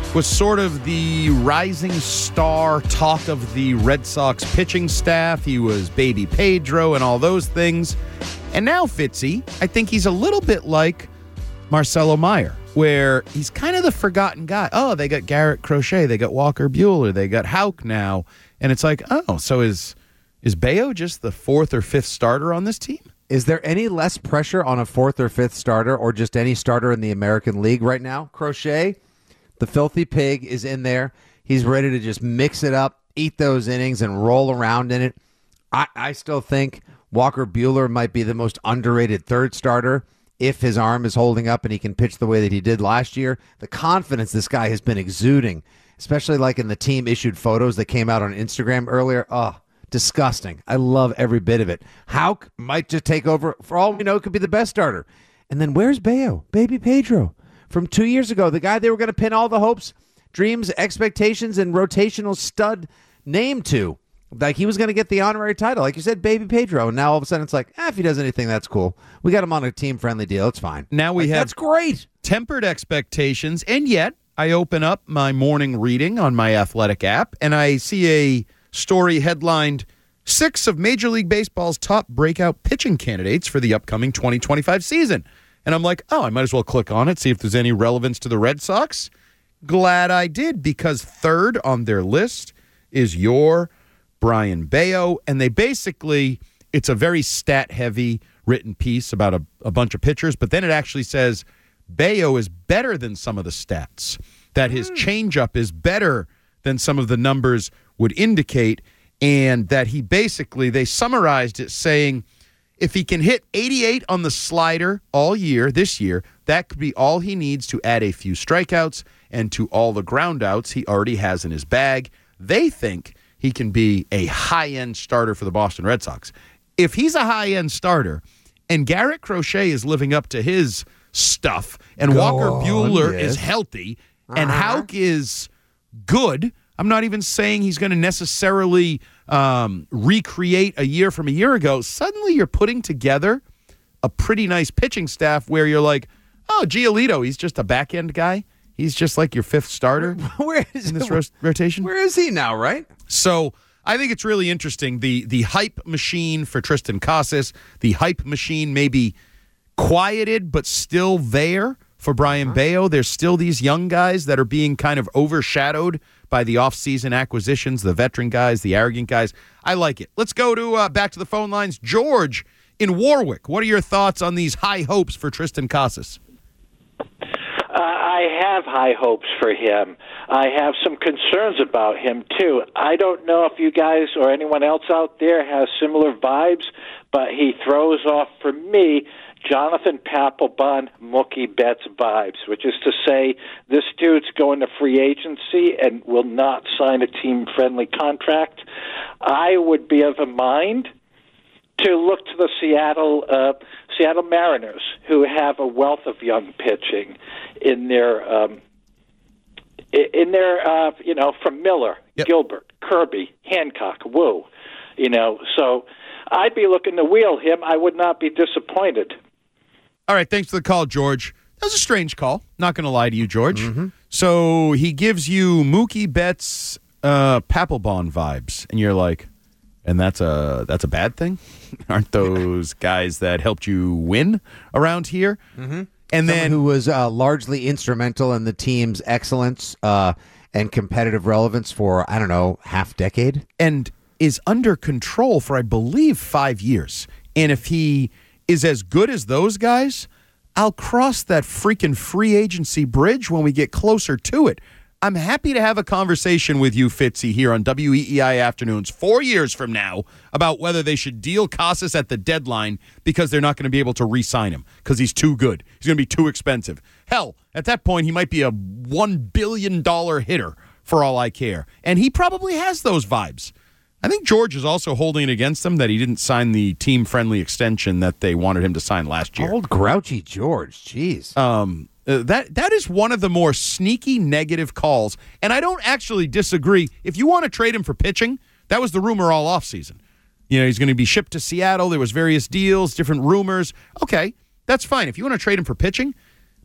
was sort of the rising star talk of the Red Sox pitching staff. He was Baby Pedro and all those things. And now, Fitzy, I think he's a little bit like Marcelo Meyer, where he's kind of the forgotten guy. Oh, they got Garrett Crochet, they got Walker Buehler, they got Houck now. And it's like, oh, so is Bello just the fourth or fifth starter on this team? Is there any less pressure on a fourth or fifth starter or just any starter in the American League right now? Crochet, the filthy pig, is in there. He's ready to just mix it up, eat those innings, and roll around in it. I still think Walker Buehler might be the most underrated third starter if his arm is holding up and he can pitch the way that he did last year. The confidence this guy has been exuding, especially like in the team-issued photos that came out on Instagram earlier. Oh, disgusting. I love every bit of it. Houck might just take over. For all we know, could be the best starter. And then where's Bello? Baby Pedro. From 2 years ago, the guy they were going to pin all the hopes, dreams, expectations, and rotational stud name to. Like he was going to get the honorary title. Like you said, Baby Pedro. And now all of a sudden it's like, if he does anything, that's cool. We got him on a team-friendly deal. It's fine. Now we have that's great. Tempered expectations. And yet I open up my morning reading on my Athletic app and I see a story headlined 6 of Major League Baseball's top breakout pitching candidates for the upcoming 2025 season. And I'm like, I might as well click on it, see if there's any relevance to the Red Sox. Glad I did, because third on their list is your Brayan Bello. And they basically, it's a very stat-heavy written piece about a bunch of pitchers, but then it actually says Bello is better than some of the stats, that his changeup is better than some of the numbers would indicate, and that he basically, they summarized it saying, if he can hit 88 on the slider all year, this year, that could be all he needs to add a few strikeouts and to all the groundouts he already has in his bag. They think he can be a high-end starter for the Boston Red Sox. If he's a high-end starter and Garrett Crochet is living up to his stuff and Walker Buehler is healthy and Houck is good, I'm not even saying he's going to necessarily recreate a year from a year ago. Suddenly you're putting together a pretty nice pitching staff where you're like, oh, Giolito, he's just a back-end guy. He's just like your fifth starter in this rotation. Where is he now, right? So I think it's really interesting. The hype machine for Tristan Casas, the hype machine maybe quieted but still there for Brayan Bello. There's still these young guys that are being kind of overshadowed by the offseason acquisitions, the veteran guys, the arrogant guys. I like it. Let's go to back to the phone lines. George in Warwick, what are your thoughts on these high hopes for Tristan Casas? I have high hopes for him. I have some concerns about him, too. I don't know if you guys or anyone else out there has similar vibes, but he throws off, for me, Jonathan Papelbon, Mookie Betts vibes, which is to say this dude's going to free agency and will not sign a team-friendly contract. I would be of a mind to look to the Seattle Mariners, who have a wealth of young pitching in their from Miller, Gilbert, Kirby, Hancock, Wu, so I'd be looking to wheel him. I would not be disappointed. All right, thanks for the call, George. That was a strange call. Not going to lie to you, George. So he gives you Mookie Betts, Papelbon vibes, and you're like, and that's a bad thing? Aren't those guys that helped you win around here? And then who was largely instrumental in the team's excellence and competitive relevance for, I don't know, half decade? And is under control for, I believe, 5 years. And if he is as good as those guys, I'll cross that freaking free agency bridge when we get closer to it. I'm happy to have a conversation with you, Fitzy, here on WEEI Afternoons 4 years from now about whether they should deal Casas at the deadline because they're not going to be able to re-sign him because he's too good. He's going to be too expensive. Hell, at that point, he might be a $1 billion hitter for all I care. And he probably has those vibes. I think George is also holding it against him that he didn't sign the team-friendly extension that they wanted him to sign last year. Old grouchy George, jeez. That is one of the more sneaky negative calls, and I don't actually disagree. If you want to trade him for pitching, that was the rumor all offseason. He's going to be shipped to Seattle. There was various deals, different rumors. Okay, that's fine. If you want to trade him for pitching,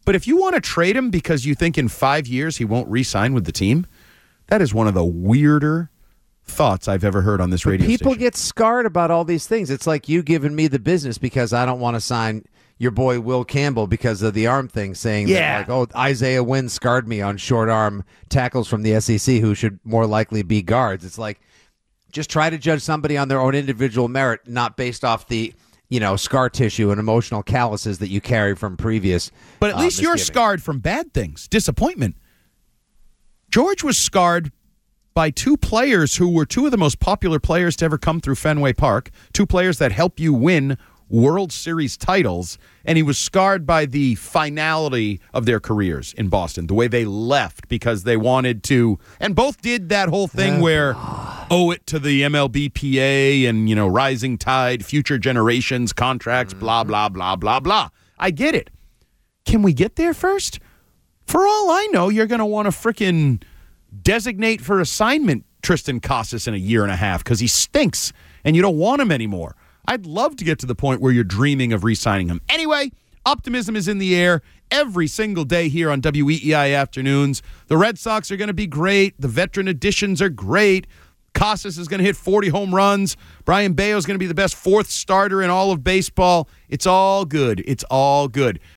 But if you want to trade him because you think in 5 years he won't re-sign with the team, that is one of the weirder thoughts I've ever heard on this radio People station. get scarred about all these things. It's like you giving me the business because I don't want to sign your boy Will Campbell because of the arm thing, saying that, like, oh, Isaiah Wynn scarred me on short arm tackles from the SEC who should more likely be guards. It's like, just try to judge somebody on their own individual merit, not based off the, scar tissue and emotional calluses that you carry from previous. But at least you're scarred from bad things, disappointment. George was scarred by two players who were two of the most popular players to ever come through Fenway Park, two players that help you win World Series titles, and he was scarred by the finality of their careers in Boston, the way they left because they wanted to, and both did that whole thing where owe it to the MLBPA and, rising tide, future generations, contracts, blah, blah, blah, blah, blah. I get it. Can we get there first? For all I know, you're going to want to frickin' designate for assignment Tristan Casas in a year and a half because he stinks and you don't want him anymore. I'd love to get to the point where you're dreaming of re-signing him. Anyway, optimism is in the air every single day here on WEEI Afternoons. The Red Sox are going to be great. The veteran additions are great. Casas is going to hit 40 home runs. Brian Bayo is going to be the best fourth starter in all of baseball. It's all good. It's all good.